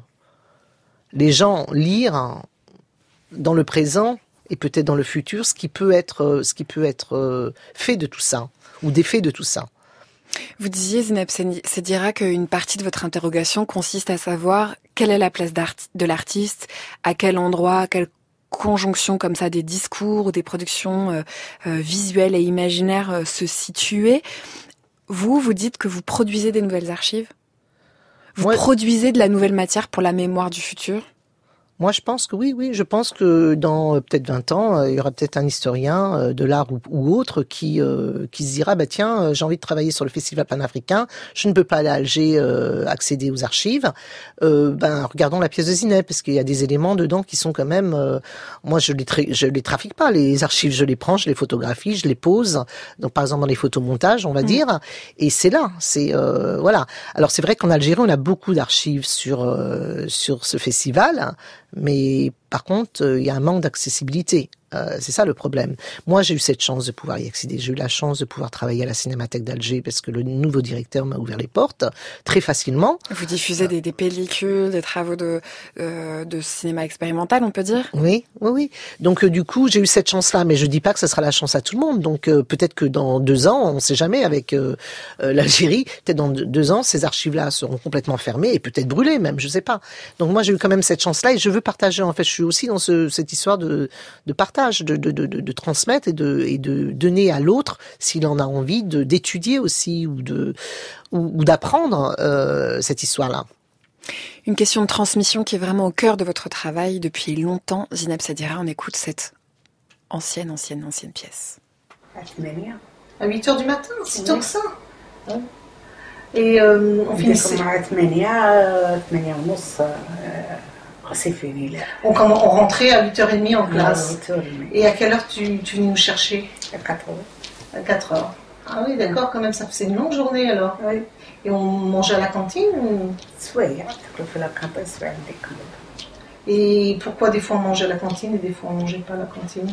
les gens lire dans le présent, et peut-être dans le futur, ce qui peut être fait de tout ça, ou défait de tout ça. Vous disiez, Zineb Sedira, qu'une partie de votre interrogation consiste à savoir quelle est la place de l'artiste, à quel endroit, à quel conjonction comme ça des discours ou des productions visuelles et imaginaires se situer. Vous dites que vous produisez des nouvelles archives? Vous produisez de la nouvelle matière pour la mémoire du futur? Moi, je pense que oui. Je pense que dans peut-être 20 ans, il y aura peut-être un historien de l'art ou autre qui se dira, tiens, j'ai envie de travailler sur le festival panafricain, je ne peux pas aller à Alger accéder aux archives. Regardons la pièce de Zineb, parce qu'il y a des éléments dedans qui sont quand même... moi, je les trafique pas, les archives, je les prends, je les photographie, je les pose. Donc, par exemple, dans les photomontages, on va dire. Et c'est là, voilà. Alors, c'est vrai qu'en Algérie, on a beaucoup d'archives sur ce festival, mais Par contre, il y a un manque d'accessibilité. C'est ça le problème. Moi, j'ai eu cette chance de pouvoir y accéder. J'ai eu la chance de pouvoir travailler à la Cinémathèque d'Alger parce que le nouveau directeur m'a ouvert les portes très facilement. Vous diffusez des pellicules, des travaux de cinéma expérimental, on peut dire? Oui. Donc du coup, j'ai eu cette chance-là, mais je dis pas que ça sera la chance à tout le monde. Donc peut-être que dans 2 ans, on ne sait jamais avec l'Algérie, peut-être dans 2 ans, ces archives-là seront complètement fermées et peut-être brûlées même, je sais pas. Donc moi, j'ai eu quand même cette chance-là et je veux partager. En fait, je suis aussi dans cette histoire de partage. De transmettre et de donner à l'autre, s'il en a envie, d'étudier aussi ou d'apprendre cette histoire-là. Une question de transmission qui est vraiment au cœur de votre travail depuis longtemps. Zineb Sedira, on écoute cette ancienne pièce. À 8h du matin, si tôt que ça. Et on finissait... On rentrait à 8h30 en classe. Et à quelle heure tu venais nous chercher? À 4h. À 4h. Ah oui, d'accord, quand même, ça faisait une longue journée alors. Oui. Et on mangeait à la cantine ou... Et pourquoi des fois on mangeait à la cantine et des fois on mangeait pas à la cantine?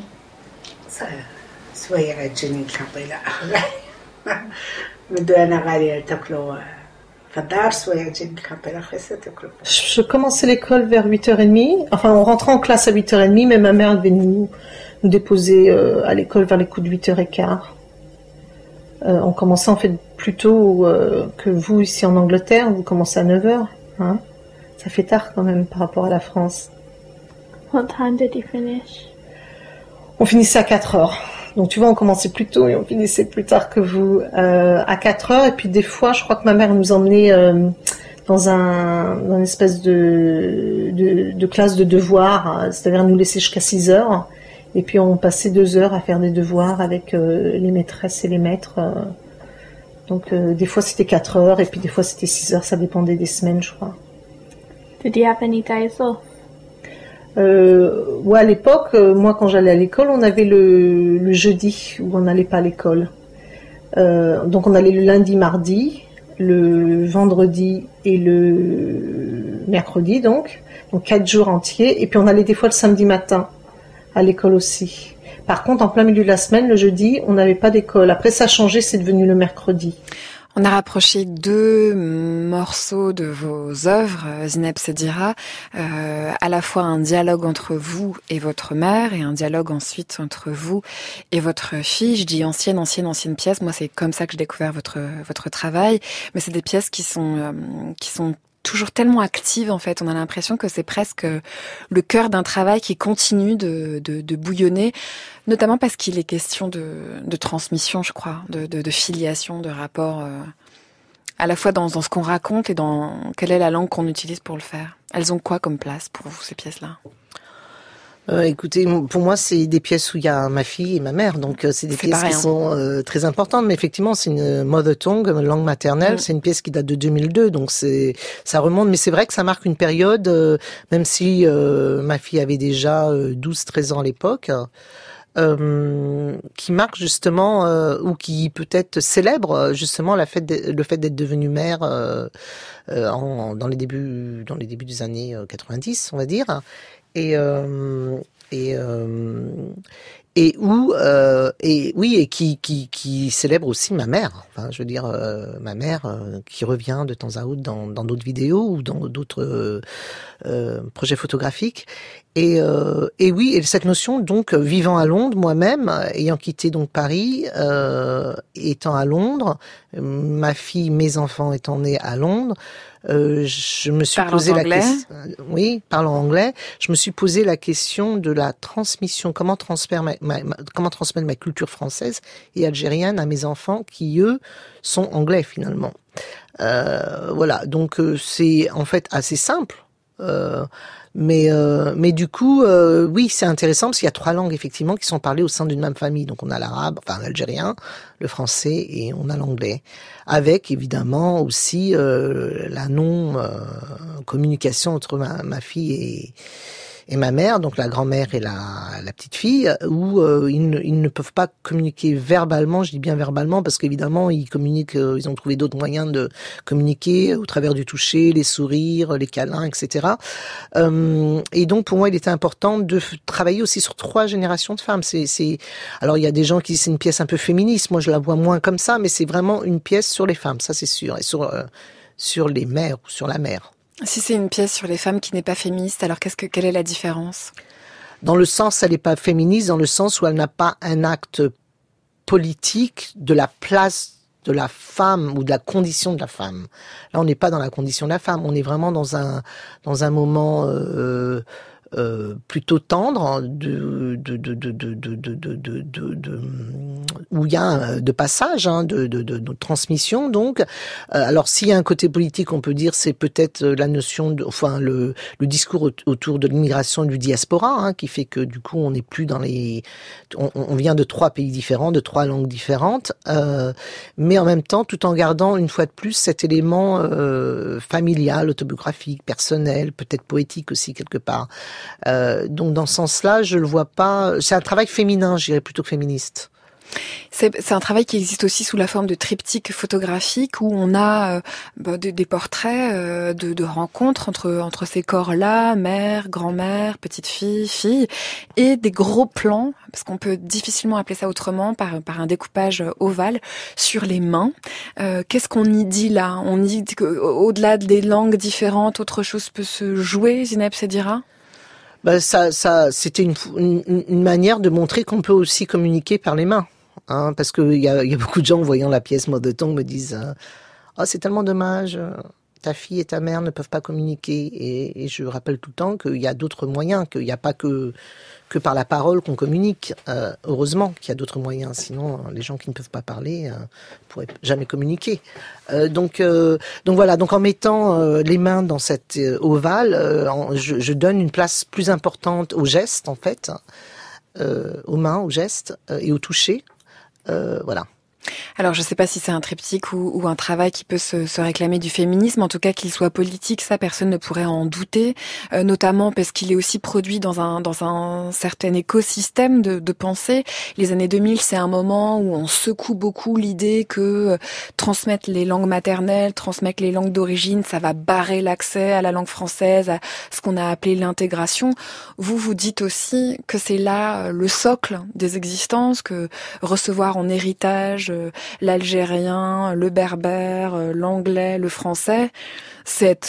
Je commençais l'école vers 8h30. Enfin, on rentrait en classe à 8h30, mais ma mère devait nous déposer à l'école vers les coups de 8h15. On commençait en fait plus tôt que vous ici en Angleterre. Vous commencez à 9h. Hein? Ça fait tard quand même par rapport à la France. What time did you finish? On finissait à 4h. Donc tu vois, on commençait plus tôt et on finissait plus tard que vous à 4h. Et puis des fois, je crois que ma mère nous emmenait dans une espèce de classe de devoirs, c'est-à-dire nous laisser jusqu'à 6h. Et puis on passait 2 heures à faire des devoirs avec les maîtresses et les maîtres. Donc des fois c'était 4h et puis des fois c'était 6h, ça dépendait des semaines, je crois. Did you have any days off? Ouais, à l'époque, moi quand j'allais à l'école, on avait le jeudi où on n'allait pas à l'école. Donc on allait le lundi, mardi, le vendredi et le mercredi, donc 4 jours entiers. Et puis on allait des fois le samedi matin à l'école aussi. Par contre, en plein milieu de la semaine, le jeudi, on n'avait pas d'école. Après, ça a changé, c'est devenu le mercredi. On a rapproché 2 morceaux de vos œuvres, Zineb Sedira, à la fois un dialogue entre vous et votre mère et un dialogue ensuite entre vous et votre fille. Je dis ancienne pièce. Moi, c'est comme ça que j'ai découvert votre travail. Mais c'est des pièces qui sont toujours tellement actives, en fait. On a l'impression que c'est presque le cœur d'un travail qui continue de bouillonner, notamment parce qu'il est question de transmission, je crois, de filiation, de rapport, à la fois dans ce qu'on raconte et dans quelle est la langue qu'on utilise pour le faire. Elles ont quoi comme place pour vous, ces pièces-là? Écoutez, pour moi, c'est des pièces où il y a ma fille et ma mère, donc c'est des pièces qui sont très importantes. Mais effectivement, c'est une mother tongue, une langue maternelle. C'est une pièce qui date de 2002, donc ça remonte. Mais c'est vrai que ça marque une période, même si ma fille avait déjà 12-13 ans à l'époque, qui marque justement ou qui peut-être célèbre justement le fait d'être devenue mère dans les débuts des années 90, on va dire. Et qui célèbre aussi ma mère. Enfin, je veux dire, ma mère qui revient de temps à autre dans d'autres vidéos ou dans d'autres projets photographiques. Et cette notion, donc, vivant à Londres, moi-même, ayant quitté donc Paris, étant à Londres, ma fille, mes enfants étant nés à Londres, je me suis posé la question. Oui, parlant anglais. Je me suis posé la question de la transmission. Comment transmettre ma culture française et algérienne à mes enfants qui, eux, sont anglais finalement. Voilà. Donc c'est en fait assez simple. Mais du coup, oui, c'est intéressant parce qu'il y a 3 langues effectivement qui sont parlées au sein d'une même famille. Donc on a l'arabe, enfin l'algérien, le français et on a l'anglais. Avec évidemment aussi la non communication entre ma fille et ma mère, donc la grand-mère et la petite fille, où ils ne peuvent pas communiquer verbalement. Je dis bien verbalement parce qu'évidemment ils communiquent, ils ont trouvé d'autres moyens de communiquer au travers du toucher, les sourires, les câlins, etc. Et donc pour moi il était important de travailler aussi sur 3 générations de femmes. Alors il y a des gens qui disent c'est une pièce un peu féministe, moi je la vois moins comme ça, mais c'est vraiment une pièce sur les femmes, ça c'est sûr, et sur les mères ou sur la mère. Si c'est une pièce sur les femmes qui n'est pas féministe, alors quelle est la différence ? Dans le sens, elle n'est pas féministe, dans le sens où elle n'a pas un acte politique de la place de la femme ou de la condition de la femme. Là, on n'est pas dans la condition de la femme, on est vraiment dans un moment plutôt tendre où il y a de passage, de transmission. Donc, alors s'il y a un côté politique, on peut dire c'est peut-être la notion, le discours autour de l'immigration et du diaspora, qui fait que du coup on n'est plus dans on vient de 3 pays différents, de 3 langues différentes, mais en même temps tout en gardant une fois de plus cet élément familial, autobiographique, personnel, peut-être poétique aussi quelque part. Donc dans ce sens-là, je le vois pas. C'est un travail féminin, je dirais plutôt que féministe. C'est un travail qui existe aussi sous la forme de triptyques photographiques où on a des portraits de rencontres entre ces corps-là, mère, grand-mère, petite fille, fille, et des gros plans, parce qu'on peut difficilement appeler ça autrement, par un découpage ovale sur les mains. Qu'est-ce qu'on y dit là ? On y dit qu'au-delà des langues différentes, autre chose peut se jouer, Zineb Sedira ? Ça, c'était une manière de montrer qu'on peut aussi communiquer par les mains. Parce que il y a beaucoup de gens, voyant la pièce Mort de Tongue, me disent c'est tellement dommage, ta fille et ta mère ne peuvent pas communiquer. Et je rappelle tout le temps qu'il y a d'autres moyens, qu'il n'y a pas que par la parole qu'on communique. Heureusement qu'il y a d'autres moyens, sinon les gens qui ne peuvent pas parler ne pourraient jamais communiquer. Donc voilà, donc en mettant les mains dans cette ovale, je donne une place plus importante aux gestes en fait, aux mains, aux gestes et au toucher. Voilà. Alors, je ne sais pas si c'est un triptyque ou un travail qui peut se réclamer du féminisme. En tout cas, qu'il soit politique, ça, personne ne pourrait en douter. Notamment parce qu'il est aussi produit dans un certain écosystème de pensée. Les années 2000, c'est un moment où on secoue beaucoup l'idée que transmettre les langues maternelles, transmettre les langues d'origine, ça va barrer l'accès à la langue française, à ce qu'on a appelé l'intégration. Vous dites aussi que c'est là le socle des existences, que recevoir en héritage l'algérien, le berbère, l'anglais, le français, c'est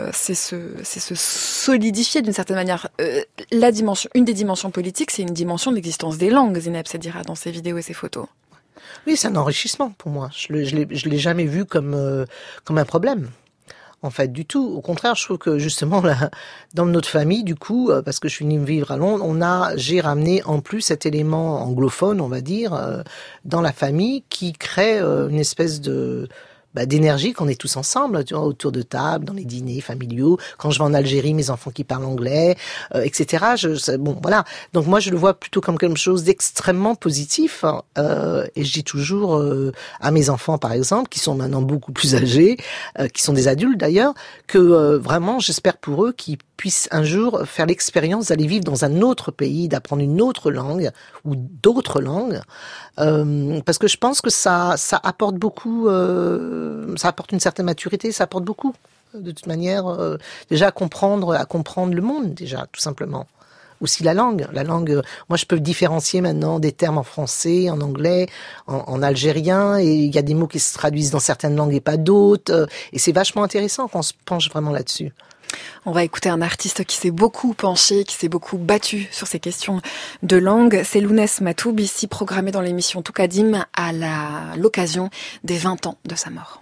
se solidifier d'une certaine manière. Une des dimensions politiques, c'est une dimension de l'existence des langues, Zineb Sedira, dans ses vidéos et ses photos. Oui, c'est un enrichissement pour moi. Je l'ai jamais vu comme un problème. En fait, du tout. Au contraire, je trouve que justement, là, dans notre famille, du coup, parce que je suis venue vivre à Londres, j'ai ramené en plus cet élément anglophone, on va dire, dans la famille, qui crée une espèce d'énergie qu'on est tous ensemble, tu vois, autour de table, dans les dîners familiaux. Quand je vais en Algérie, mes enfants qui parlent anglais, etc. Voilà. Donc moi, je le vois plutôt comme quelque chose d'extrêmement positif. Et je dis toujours à mes enfants, par exemple, qui sont maintenant beaucoup plus âgés, qui sont des adultes d'ailleurs, que vraiment, j'espère pour eux qu'ils puissent un jour faire l'expérience d'aller vivre dans un autre pays, d'apprendre une autre langue ou d'autres langues, parce que je pense que ça apporte beaucoup, ça apporte une certaine maturité, ça apporte beaucoup, de toute manière, déjà à comprendre le monde, déjà, tout simplement. Aussi la langue, moi je peux différencier maintenant des termes en français, en anglais, en algérien, et il y a des mots qui se traduisent dans certaines langues et pas d'autres, et c'est vachement intéressant qu'on se penche vraiment là-dessus. On va écouter un artiste qui s'est beaucoup penché, qui s'est beaucoup battu sur ces questions de langue. C'est Lounès Matoub, ici programmé dans l'émission Toukadim à l'occasion des 20 ans de sa mort.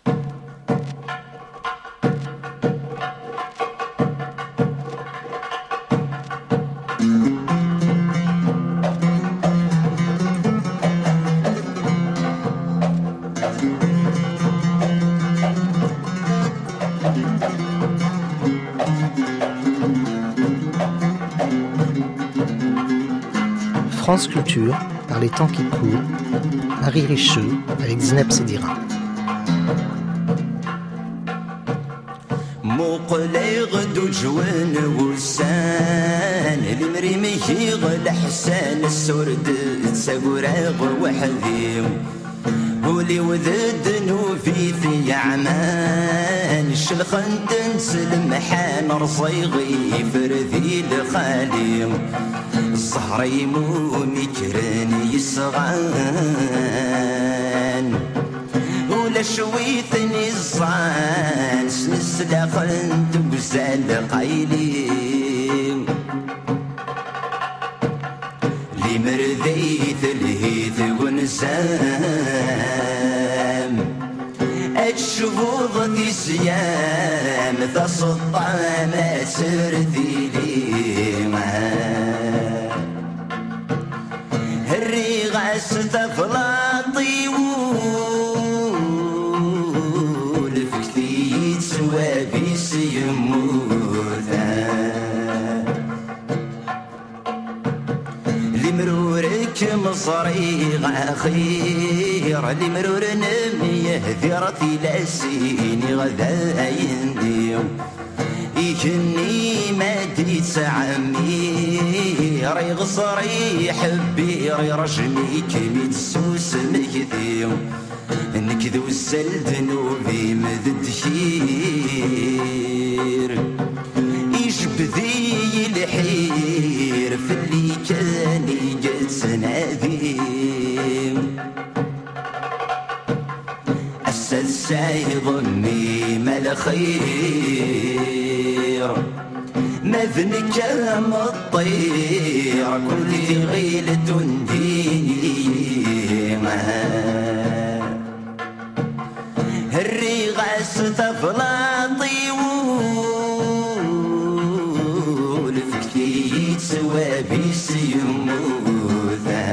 France Culture, par les temps qui courent, Marie Richeux avec Zineb Sedira. مقلي غدو جوان وسان المريم يغل حسان السرد تساقراغ وحذيم ولي وذدن في ثيعمان الشلخن تنسلم حان رصيغي فرذي لخالي الصهر يموم يكرن يسغان ولا شويتني الزان سنسلا خنت وزال قايلي لي مرذيت الهيث ونسام الشهوض ذي سيام ذا سلطان سردي لي الريغاس تفلاطي ولفكتي سوابي سيموثا لمرورك مصريغ خير لمرور نميه ذرتي لاسيني غدا ينديو يجني ما ديت عمي ري غصري حبي ري رجمي كمي تسوس مكذيو نكذو السلد نوبي مدد خير يجبذي الحير في اللي كان يجلس نادي السلساي ظني ما الخير مذنك الطير كل غيلة ديني الريغاس تفلاطي ولفكتي سوابي سيموثا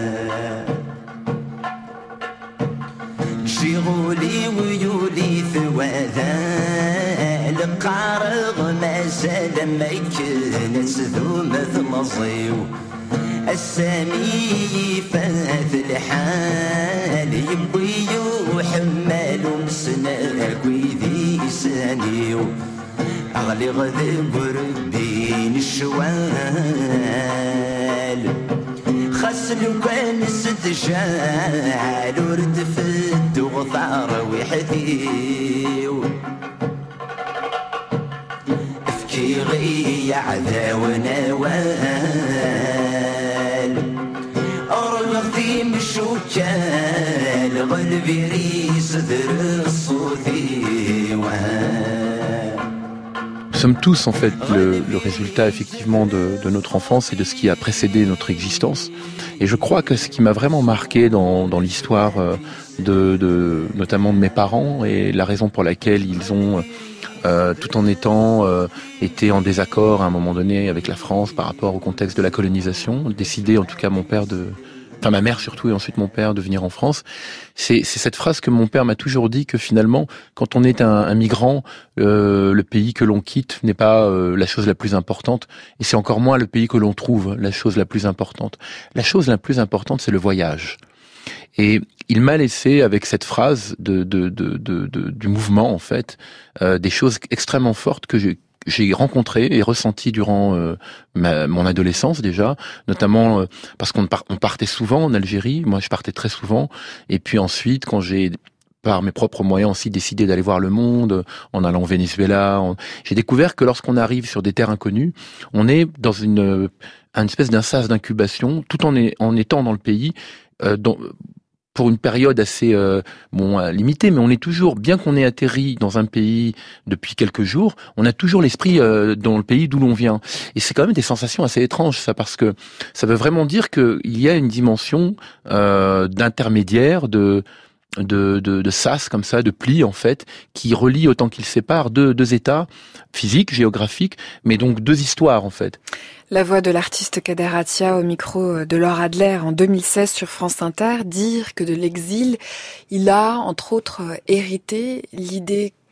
شغولي ويولي ثواذا القارغ ما زال ما يكنس ذومة مصيو السامي فات الحال يبوي وحمال مسناك ويذي سانيو أغلي غذي بربين الشوال خسلو كان ستشال ورد فد وغثار وحديو افكي غي عذا ونوال أرغثي مشوكال غلبي ريس ذر الصوثي Nous sommes tous en fait le résultat effectivement de notre enfance et de ce qui a précédé notre existence. Et je crois que ce qui m'a vraiment marqué dans l'histoire notamment de mes parents et la raison pour laquelle ils ont, tout en étant été en désaccord à un moment donné avec la France par rapport au contexte de la colonisation, décidé en tout cas ma mère surtout et ensuite mon père de venir en France. C'est cette phrase que mon père m'a toujours dit, que finalement, quand on est un migrant, le pays que l'on quitte n'est pas la chose la plus importante, et c'est encore moins le pays que l'on trouve la chose la plus importante. La chose la plus importante, c'est le voyage. Et il m'a laissé avec cette phrase du mouvement en fait, des choses extrêmement fortes que j'ai rencontré et ressenti durant mon adolescence déjà, notamment parce qu'on partait souvent en Algérie, moi je partais très souvent, et puis ensuite quand j'ai par mes propres moyens aussi décidé d'aller voir le monde, en allant au Venezuela, j'ai découvert que lorsqu'on arrive sur des terres inconnues, on est dans une espèce d'un sas d'incubation, tout en étant dans le pays, pour une période assez limitée, mais on est toujours, bien qu'on ait atterri dans un pays depuis quelques jours, on a toujours l'esprit dans le pays d'où l'on vient. Et c'est quand même des sensations assez étranges, ça, parce que ça veut vraiment dire qu'il y a une dimension d'intermédiaire, de sas comme ça, de plis en fait, qui relient autant qu'ils séparent deux états physiques, géographiques, mais donc deux histoires en fait. La voix de l'artiste Kader Attia au micro de Laure Adler en 2016 sur France Inter, dire que de l'exil, il a entre autres hérité l'idée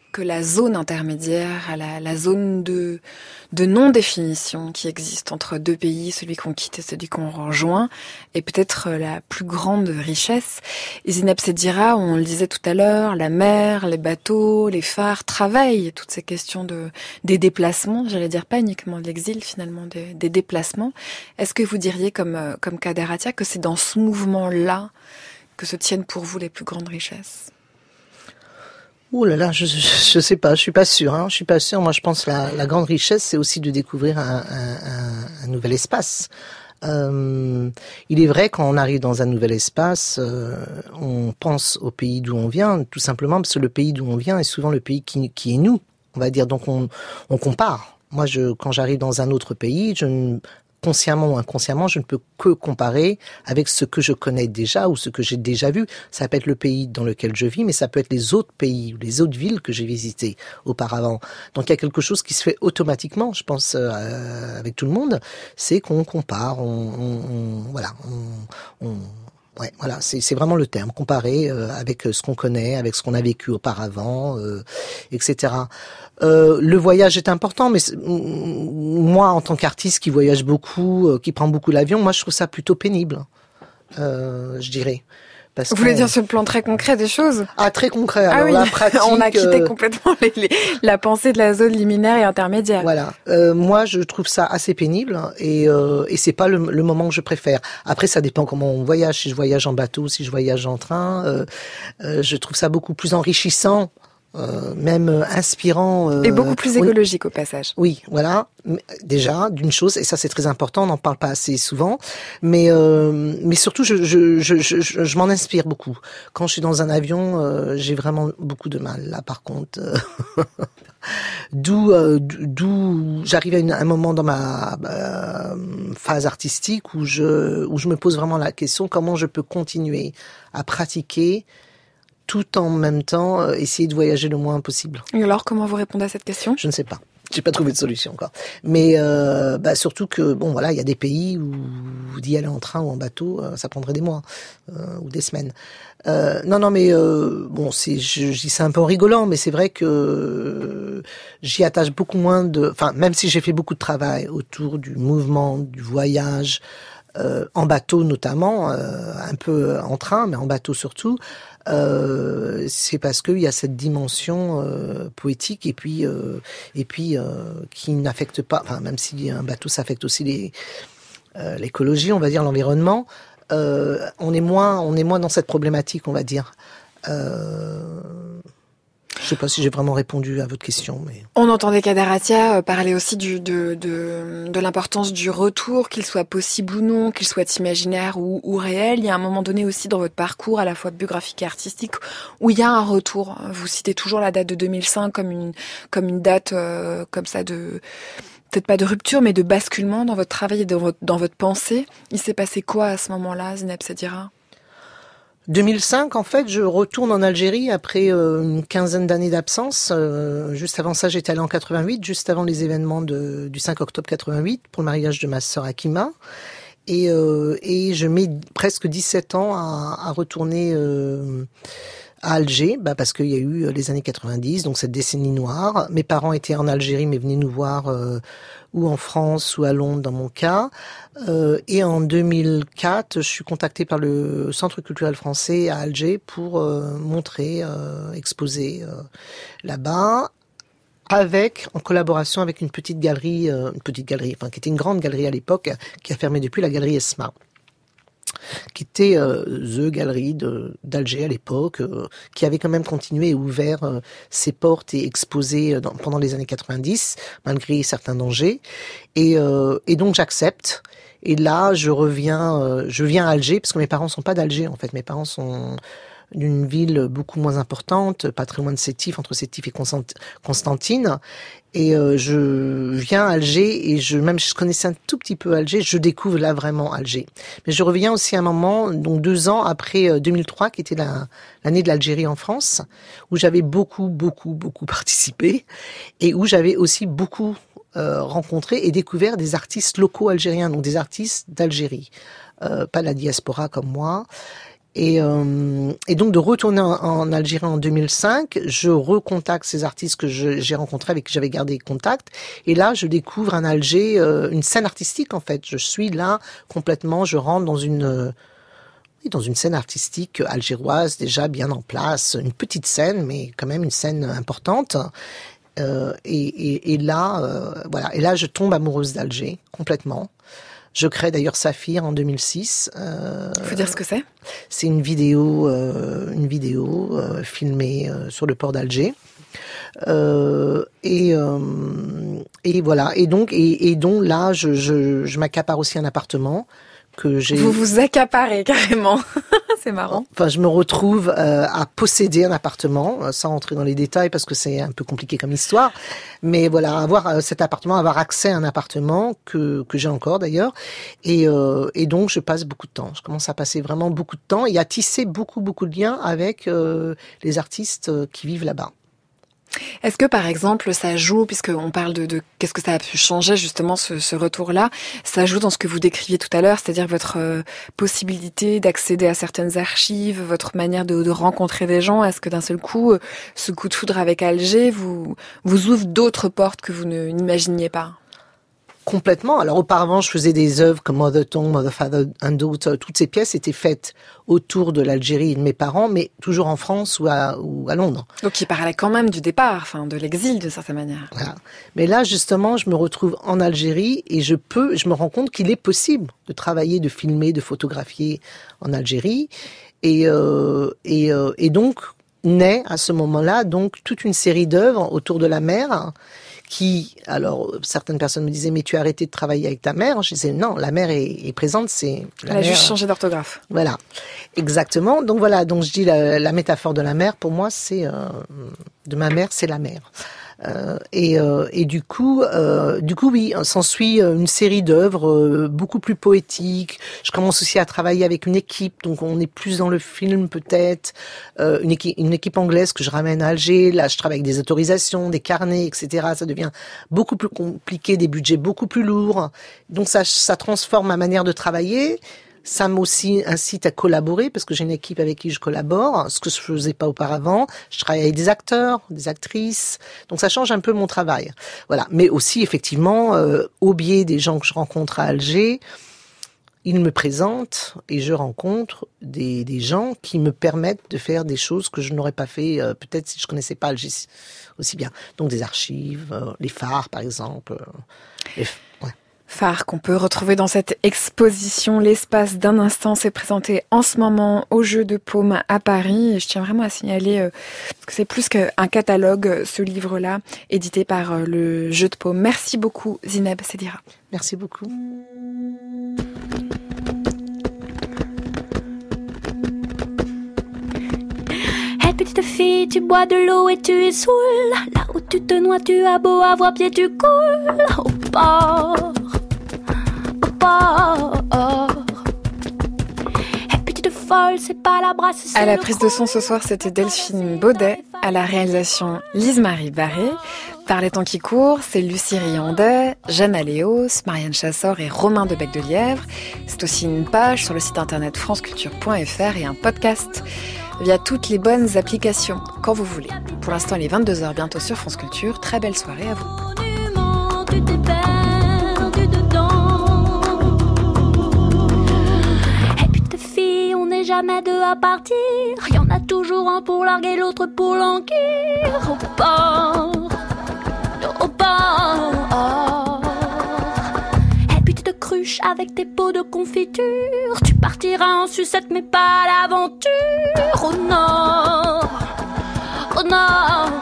que la zone intermédiaire, la zone de non-définition qui existe entre deux pays, celui qu'on quitte et celui qu'on rejoint, est peut-être la plus grande richesse. Et Zineb Sedira, on le disait tout à l'heure, la mer, les bateaux, les phares travaillent toutes ces questions des déplacements, j'allais dire pas uniquement de l'exil finalement, des déplacements. Est-ce que vous diriez comme Kader Attia que c'est dans ce mouvement-là que se tiennent pour vous les plus grandes richesses ? Ouh là là, je sais pas, je suis pas sûre. Je suis pas sûre. Moi, je pense que la grande richesse, c'est aussi de découvrir un nouvel espace. Il est vrai, quand on arrive dans un nouvel espace, on pense au pays d'où on vient, tout simplement parce que le pays d'où on vient est souvent le pays qui est nous, on va dire. Donc on compare. Moi, quand j'arrive dans un autre pays, consciemment ou inconsciemment, je ne peux que comparer avec ce que je connais déjà ou ce que j'ai déjà vu. Ça peut être le pays dans lequel je vis, mais ça peut être les autres pays ou les autres villes que j'ai visitées auparavant. Donc il y a quelque chose qui se fait automatiquement, je pense, avec tout le monde, c'est qu'on compare, ouais, voilà, c'est vraiment le terme, comparer avec ce qu'on connaît, avec ce qu'on a vécu auparavant, etc. Le voyage est important, mais moi, en tant qu'artiste qui voyage beaucoup, qui prend beaucoup l'avion, moi, je trouve ça plutôt pénible, je dirais. Vous voulez dire sur le plan très concret des choses ? Ah, très concret. Alors, oui, la pratique, on a quitté complètement la pensée de la zone liminaire et intermédiaire. Voilà. Moi, je trouve ça assez pénible et c'est pas le moment que je préfère. Après, ça dépend comment on voyage. Si je voyage en bateau, si je voyage en train, je trouve ça beaucoup plus enrichissant. Même inspirant et beaucoup plus écologique au passage. Oui, voilà, déjà d'une chose, et ça c'est très important, on n'en parle pas assez souvent, mais surtout je m'en inspire beaucoup. Quand je suis dans un avion, j'ai vraiment beaucoup de mal là par contre. D'où j'arrive à un moment dans ma phase artistique où je me pose vraiment la question comment je peux continuer à pratiquer tout en même temps essayer de voyager le moins possible. Et alors, comment vous répondez à cette question ? Je ne sais pas. J'ai pas trouvé de solution encore. Mais surtout que bon voilà, il y a des pays où d'y aller en train ou en bateau, ça prendrait des mois ou des semaines. Bon, je dis ça un peu en rigolant, mais c'est vrai que j'y attache beaucoup moins même si j'ai fait beaucoup de travail autour du mouvement, du voyage, en bateau notamment, un peu en train, mais en bateau surtout. C'est parce qu'il y a cette dimension poétique et puis qui n'affecte pas, enfin même si un bateau ça affecte aussi l'écologie, on va dire l'environnement, on est moins dans cette problématique, on va dire. Je sais pas si j'ai vraiment répondu à votre question, mais... On entendait Kader Attia parler aussi de l'importance du retour, qu'il soit possible ou non, qu'il soit imaginaire ou réel. Il y a un moment donné aussi dans votre parcours, à la fois biographique et artistique, où il y a un retour. Vous citez toujours la date de 2005 comme une date comme ça de... peut-être pas de rupture, mais de basculement dans votre travail et dans votre pensée. Il s'est passé quoi à ce moment-là, Zineb Sedira ? 2005, en fait, je retourne en Algérie après une quinzaine d'années d'absence. Juste avant ça, j'étais allée en 88, juste avant les événements du 5 octobre 88, pour le mariage de ma sœur Hakima. Et je mets presque 17 ans à retourner à Alger, parce qu'il y a eu les années 90, donc cette décennie noire. Mes parents étaient en Algérie, mais venaient nous voir ou en France ou à Londres dans mon cas. Et en 2004, je suis contactée par le Centre culturel français à Alger pour montrer, exposer là-bas, en collaboration avec une petite galerie, qui était une grande galerie à l'époque, qui a fermé depuis, la galerie Esma, qui était the galerie d'Alger à l'époque, qui avait quand même continué et ouvert ses portes et exposé pendant les années 90, malgré certains dangers. Et donc j'accepte. Et là, je viens à Alger, parce que mes parents sont pas d'Alger, en fait. Mes parents sont d'une ville beaucoup moins importante, pas très loin de Sétif, entre Sétif et Constantine. Et je viens à Alger et je connaissais un tout petit peu Alger, je découvre là vraiment Alger. Mais je reviens aussi à un moment, donc 2 ans après 2003, qui était l'année de l'Algérie en France, où j'avais beaucoup participé et où j'avais aussi beaucoup rencontré et découvert des artistes locaux algériens, donc des artistes d'Algérie, pas la diaspora comme moi. Et donc de retourner en Algérie en 2005, je recontacte ces artistes que j'ai rencontrés, avec qui j'avais gardé contact. Et là, je découvre un Alger, une scène artistique en fait. Je suis là complètement, je rentre dans une scène artistique algéroise déjà bien en place, une petite scène, mais quand même une scène importante. Et là, voilà. Et là, je tombe amoureuse d'Alger complètement. Je crée d'ailleurs Saphir en 2006. Faut dire ce que c'est ? C'est une vidéo filmée sur le port d'Alger. Et voilà. Et donc là, je m'accapare aussi un appartement que j'ai. Vous vous accaparez carrément. C'est marrant. Enfin, je me retrouve à posséder un appartement, sans rentrer dans les détails parce que c'est un peu compliqué comme histoire. Mais voilà, avoir cet appartement, avoir accès à un appartement que j'ai encore d'ailleurs. Et donc, je passe beaucoup de temps. Je commence à passer vraiment beaucoup de temps et à tisser beaucoup de liens avec les artistes qui vivent là-bas. Est-ce que, par exemple, ça joue, puisqu'on parle de qu'est-ce que ça a pu changer, justement, ce retour-là, ça joue dans ce que vous décriviez tout à l'heure, c'est-à-dire votre possibilité d'accéder à certaines archives, votre manière de rencontrer des gens. Est-ce que d'un seul coup, ce coup de foudre avec Alger vous ouvre d'autres portes que vous n'imaginiez pas ? Complètement. Alors auparavant, je faisais des œuvres comme Mother Tongue, Mother, Father and Daughter. Toutes ces pièces étaient faites autour de l'Algérie et de mes parents, mais toujours en France ou à Londres. Donc il parlait quand même du départ, enfin de l'exil d'une certaine manière. Voilà. Mais là, justement, je me retrouve en Algérie et je me rends compte qu'il est possible de travailler, de filmer, de photographier en Algérie. Et donc naît à ce moment-là donc toute une série d'œuvres autour de la mer. Alors, certaines personnes me disaient, mais tu as arrêté de travailler avec ta mère. Je disais, non, la mère est présente, c'est... Elle a juste changé d'orthographe. Voilà, exactement. Donc voilà, donc je dis la métaphore de la mer, pour moi, c'est... de ma mère, c'est la mer. Et du coup, oui, s'ensuit une série d'œuvres beaucoup plus poétiques. Je commence aussi à travailler avec une équipe, donc on est plus dans le film peut-être. Une équipe anglaise que je ramène à Alger. Là, je travaille avec des autorisations, des carnets, etc. Ça devient beaucoup plus compliqué, des budgets beaucoup plus lourds. Donc ça transforme ma manière de travailler. Ça m'aussi incite à collaborer parce que j'ai une équipe avec qui je collabore, ce que je faisais pas auparavant. Je travaille avec des acteurs, des actrices, donc ça change un peu mon travail. Voilà, mais aussi effectivement au biais des gens que je rencontre à Alger, ils me présentent et je rencontre des gens qui me permettent de faire des choses que je n'aurais pas fait peut-être si je connaissais pas Alger aussi bien. Donc des archives, les phares par exemple. Phare qu'on peut retrouver dans cette exposition. L'espace d'un instant s'est présenté en ce moment au Jeu de Paume à Paris. Et je tiens vraiment à signaler que c'est plus qu'un catalogue, ce livre-là, édité par le Jeu de Paume. Merci beaucoup, Zineb Sedira. Merci beaucoup. Hey petite fille, tu bois de l'eau et tu es saoul. Là où tu te noies, tu as beau avoir pied, tu coules au port. À la prise de son ce soir, c'était Delphine Baudet. À la réalisation, Lise-Marie Barré. Par les temps qui courent, c'est Lucie Riandet, Jeanne Aléos, Marianne Chassor et Romain de Bec de Lièvre. C'est aussi une page sur le site internet franceculture.fr et un podcast via toutes les bonnes applications, quand vous voulez. Pour l'instant, il est 22h, bientôt sur France Culture. Très belle soirée à vous. Jamais deux à partir, y en a toujours un pour larguer, l'autre pour languir. Au port. Et puis tu te cruches avec tes pots de confiture. Tu partiras en sucette mais pas à l'aventure. Au nord, au nord.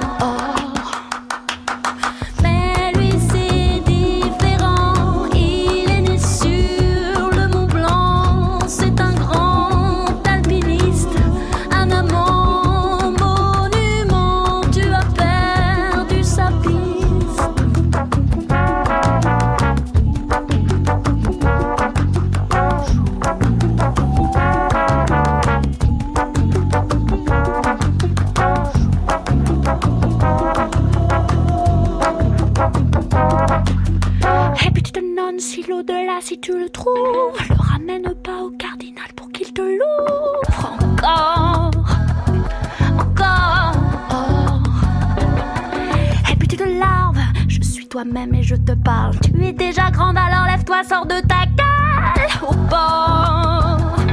toi-même et je te parle. Tu es déjà grande, alors lève-toi, sors de ta cale. Au bord